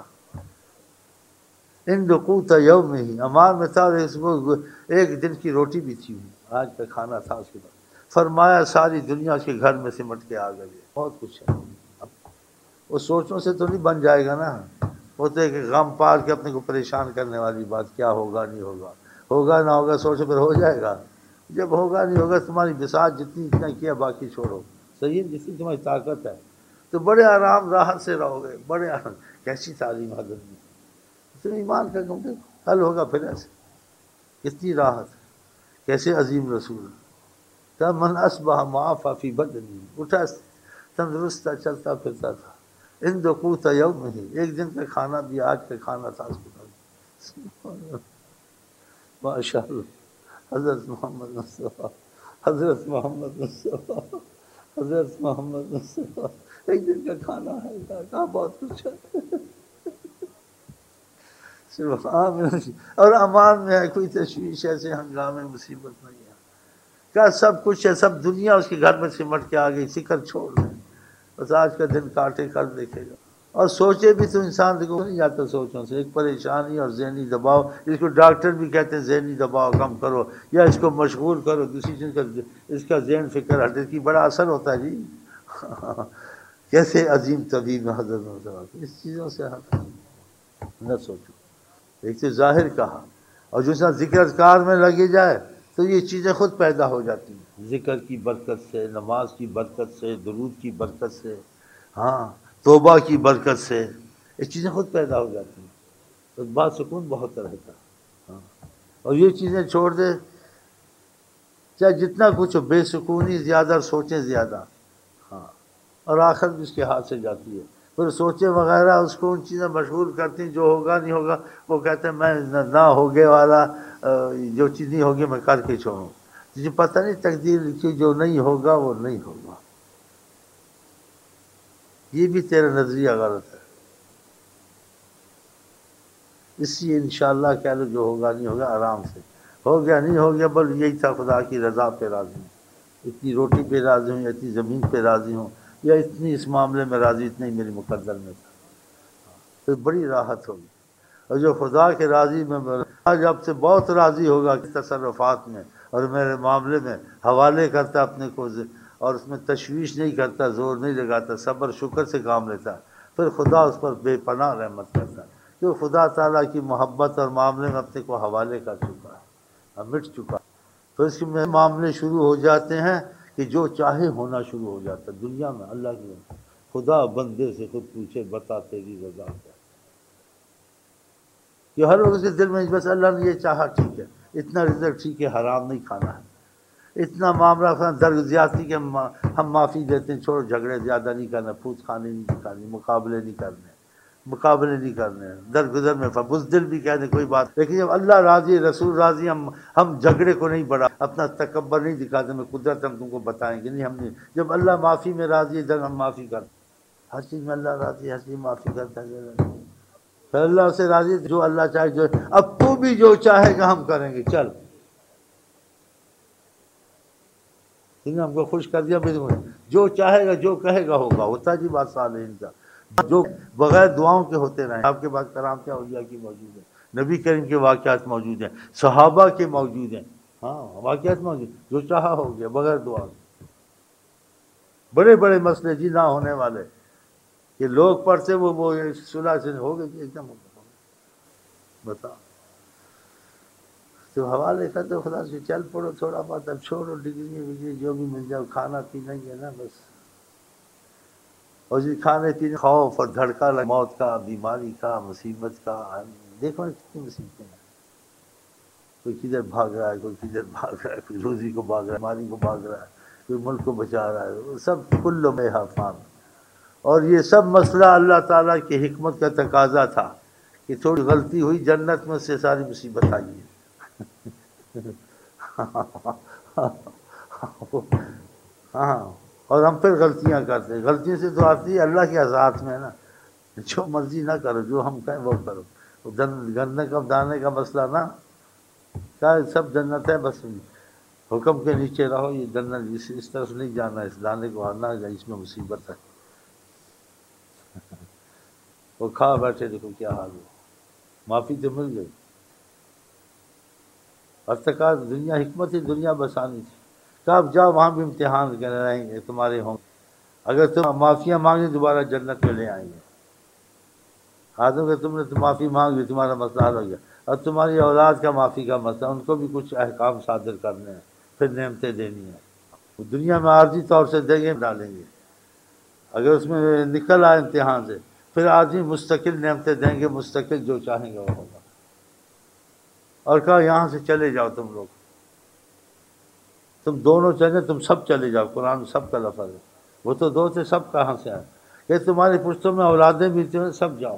ان قوت یوم ہی، امان میں تھا، اور اس کو ایک دن کی روٹی بھی تھی، آج کا کھانا تھا اس کے بعد۔ فرمایا ساری دنیا اس کے گھر میں سمٹ کے آ گئی، بہت کچھ ہے۔ وہ سوچوں سے تو نہیں بن جائے گا نا، وہ تو ایک غم پال کے اپنے کو پریشان کرنے والی بات، کیا ہوگا نہیں ہوگا، ہوگا نہ ہوگا سوچو پھر ہو جائے گا۔ جب ہوگا نہیں ہوگا، تمہاری بساط جتنی اتنا کیا، باقی چھوڑو، صحیح ہے، جتنی تمہاری طاقت ہے تو بڑے آرام راحت سے رہو گے، بڑے آرام۔ کیسی تعلیم حضرت میں، تو ایمان کا کم دیکھو حل ہوگا پھر ایسے، کتنی راحت، کیسے عظیم رسول۔ کیا من اصبح معافی فی بدنہ، اٹھا تندرست تھا، چلتا پھرتا تھا، ان قوت یوم ہی، ایک دن کا کھانا بھی آج کا کھانا تھا اس کے بعد۔ ماشاء اللہ، حضرت محمد مصطفیٰ، حضرت محمد مصطفیٰ، حضرت محمد مصطفیٰ، ایک دن کا کھانا ہے، کہاں بہت کچھ ہے، اور امان میں ہے، کوئی تشویش ایسے ہنگامے مصیبت نہیں ہے، کیا سب کچھ ہے، سب دنیا اس کے گھر میں سمٹ کے آ گئی، فکر چھوڑ دیں، بس آج کا دن کاٹے کر دیکھے گا۔ اور سوچے بھی تو انسان دیکھو نہیں جاتا سوچوں سے، ایک پریشانی اور ذہنی دباؤ، اس کو ڈاکٹر بھی کہتے ہیں ذہنی دباؤ کم کرو، یا اس کو مشغول کرو دوسری چیز کا، اس کا ذہن فکر ہٹے کی بڑا اثر ہوتا ہے جی۔ کیسے عظیم طبیب حضرت، اس چیزوں سے ہٹ نہ سوچو، ایک تو ظاہر کہا، اور جو انسان ذکر اذکار میں لگے جائے تو یہ چیزیں خود پیدا ہو جاتی ہیں، ذکر کی برکت سے، نماز کی برکت سے، درود کی برکت سے، ہاں توبہ کی برکت سے، یہ چیزیں خود پیدا ہو جاتی ہیں، تو بات سکون بہت رہتا ہے۔ ہاں، اور یہ چیزیں چھوڑ دے، چاہے جتنا کچھ ہو، بے سکونی زیادہ اور سوچیں زیادہ، ہاں، اور آخر بھی اس کے ہاتھ سے جاتی ہے، پھر سوچیں وغیرہ اس کو ان چیزیں مشغول کرتی ہیں، جو ہوگا نہیں ہوگا، وہ کہتے ہیں میں نہ ہوگے والا، جو چیز نہیں ہوگی میں کر کے چھوڑوں، تجھے پتہ نہیں تقدیر لکھی، جو نہیں ہوگا وہ نہیں ہوگا، یہ بھی تیرا نظریہ غلط ہے. اس لیے انشاءاللہ کہہ لو جو ہوگا نہیں ہوگا آرام سے. ہو گیا نہیں ہو گیا بل یہی تھا خدا کی رضا پہ راضی ہوں، اتنی روٹی پہ راضی ہوں، اتنی زمین پہ راضی ہوں، یا اتنی اس معاملے میں راضی، اتنا ہی میری مقدر میں تھا. تو بڑی راحت ہوگی. اور جو خدا کے راضی میں آج اب سے بہت راضی ہوگا کہ تصرفات میں اور میرے معاملے میں حوالے کرتا اپنے کو، اور اس میں تشویش نہیں کرتا، زور نہیں لگاتا، صبر شکر سے کام لیتا، پھر خدا اس پر بے پناہ رحمت کرتا ہے. کہ خدا تعالیٰ کی محبت اور معاملے میں اپنے کو حوالے کر چکا ہے، اب مٹ چکا. تو اس میں معاملے شروع ہو جاتے ہیں کہ جو چاہے ہونا شروع ہو جاتا ہے دنیا میں. اللہ کی خدا بندے سے خود پوچھے بتا تیری رضا کیا. کہ ہر وقت کے دل میں بس اللہ نے یہ چاہا ٹھیک ہے، اتنا رزق ٹھیک ہے، حرام نہیں کھانا ہے، اتنا معاملہ درگ زیادتی کہ ہم معافی دیتے ہیں، چھوڑو جھگڑے زیادہ نہیں کرنا، پھوس کھانے نہیں کھانی، مقابلے نہیں کرنے درگزر میں بزدل بھی کہہ دیں کوئی بات. لیکن جب اللہ راضی رسول راضی ہم جھگڑے کو نہیں بڑھا، اپنا تکبر نہیں دکھاتے. میں قدرت ہم تم کو بتائیں گے نہیں، ہم نہیں. جب اللہ معافی میں راضی ہے ادھر ہم معافی کرتے، ہر چیز میں اللہ راضی ہے، ہر چیز معافی کرتا ہے. پھر اللہ سے راضی جو اللہ چاہے جو. اب تو بھی جو چاہے گا ہم کریں گے. چل تم نے ہم کو خوش کر دیا، جو چاہے گا جو کہے گا ہوگا. ہوتا جی بات صالحین کا جو بغیر دعاؤں کے ہوتے رہے. آپ کے بعد کرامتیں اولیاء کی موجود ہیں، نبی کریم کے واقعات موجود ہیں، صحابہ کے موجود ہیں. ہاں واقعات موجود، جو چاہا ہو گیا بغیر دعا. بڑے بڑے مسئلے جی نہ ہونے والے کہ لوگ پڑھتے وہ صلح سے ہو گئے ایک دم. بتا تو حوالے کر دو خدا سے، چل پڑو تھوڑا بہت، اب چھوڑو ڈگری وگری جو بھی مل جائے، کھانا پینا ہی ہے نا بس. اور جی کھانے پینے خوف اور دھڑکا موت کا، بیماری کا، مصیبت کا. دیکھو نا کتنی مصیبتیں ہیں. کوئی کدھر بھاگ رہا ہے، کوئی کدھر بھاگ رہا ہے، کوئی روزی کو بھاگ رہا ہے، بیماری کو بھاگ رہا ہے، کوئی ملک کو بچا رہا ہے. سب کل میں حافظ. اور یہ سب مسئلہ اللہ تعالیٰ کی حکمت کا تقاضا تھا کہ تھوڑی غلطی ہوئی جنت میں سے ساری مصیبت آئی ہے. ہاں اور ہم پھر غلطیاں کرتے ہیں. غلطی سے تو آتی ہے اللہ کے ذات میں نا. جو مرضی نہ کرو، جو ہم کہیں وہ کرو. گنے کا دانے کا مسئلہ نا، سب جنت ہے، بس حکم کے نیچے رہو. یہ جنت اس طرف نہیں جانا، اس دانے کو ہرنا ہے، اس میں مصیبت ہے. وہ کھا بیٹھے دیکھو کیا حال ہو. معافی تو مل گئی. ارتقا دنیا حکمت ہی دنیا بسانی تھی. کہ اب جاؤ وہاں بھی امتحان رہیں گے تمہارے ہوں. اگر تم معافیاں مانگے دوبارہ جنت میں لے آئیں گے. آدم کہ تم نے تو معافی مانگ لی، تمہارا مسئلہ حل ہو گیا. اور تمہاری اولاد کا معافی کا مسئلہ، ان کو بھی کچھ احکام صادر کرنے ہیں، پھر نعمتیں دینی ہیں. وہ دنیا میں عارضی طور سے دیں گے، ڈالیں گے. اگر اس میں نکل آئے امتحان سے، پھر آدمی مستقل نعمتیں دیں گے، مستقل جو چاہیں گے وہ ہوگا. اور کہا یہاں سے چلے جاؤ تم لوگ، تم دونوں چلے، تم سب چلے جاؤ. قرآن میں سب کا لفظ ہے. وہ تو دو تھے، سب کہاں سے آئے؟ کہ تمہاری پشتوں میں اولادیں بھی تھیں، سب جاؤ.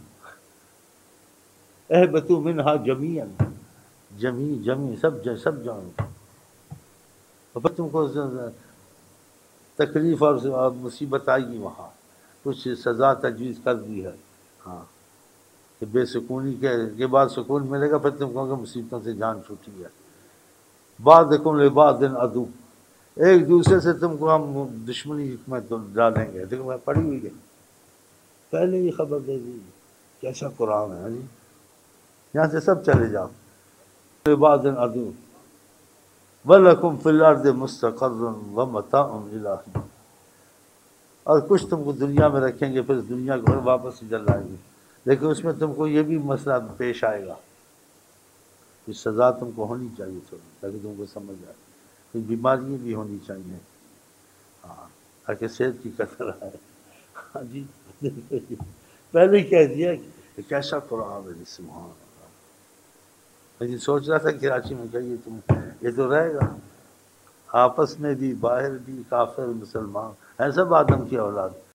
اہبطوا منہا جمیعا، جمی سب جاؤ. پھر تم کو تکلیف اور مصیبت آئے گی وہاں. کچھ سزا تجویز کر دی ہے. ہاں کہ بے سکونی کے بعد سکون ملے گا، پھر تم کہو گے مصیبتوں سے جان چھوٹی ہے. بعضکم لبعض عدو، ایک دوسرے سے تم کو ہم دشمنی میں ڈالیں گے. دیکھو میں پڑھی ہوئی ہے پہلے ہی خبر دے دی. کیسا قرآن ہے جی. یہاں سے سب چلے جاؤ. لبعض عدو وَلَكُمْ فِي الْأَرْضِ مُسْتَقَرٌّ وَمَتَاعٌ إِلَىٰ حِينٍ. اور کچھ تم کو دنیا میں رکھیں گے، پھر دنیا کو پھر واپس ادھر لائیں گے. لیکن اس میں تم کو یہ بھی مسئلہ پیش آئے گا کہ سزا تم کو ہونی چاہیے تھوڑی، تاکہ تم کو سمجھ آئے. کوئی بیماریاں بھی ہونی چاہیے، ہاں تاکہ صحت کی قدر آئے. ہاں جی پہلے ہی کہہ دیا کہ کیسا قرآن ہے. سبحان اللہ. لیکن سوچ رہا تھا کراچی میں کہ یہ تو رہے گا. آپس میں بھی، باہر بھی، کافر مسلمان ہیں، سب آدم کی اولاد.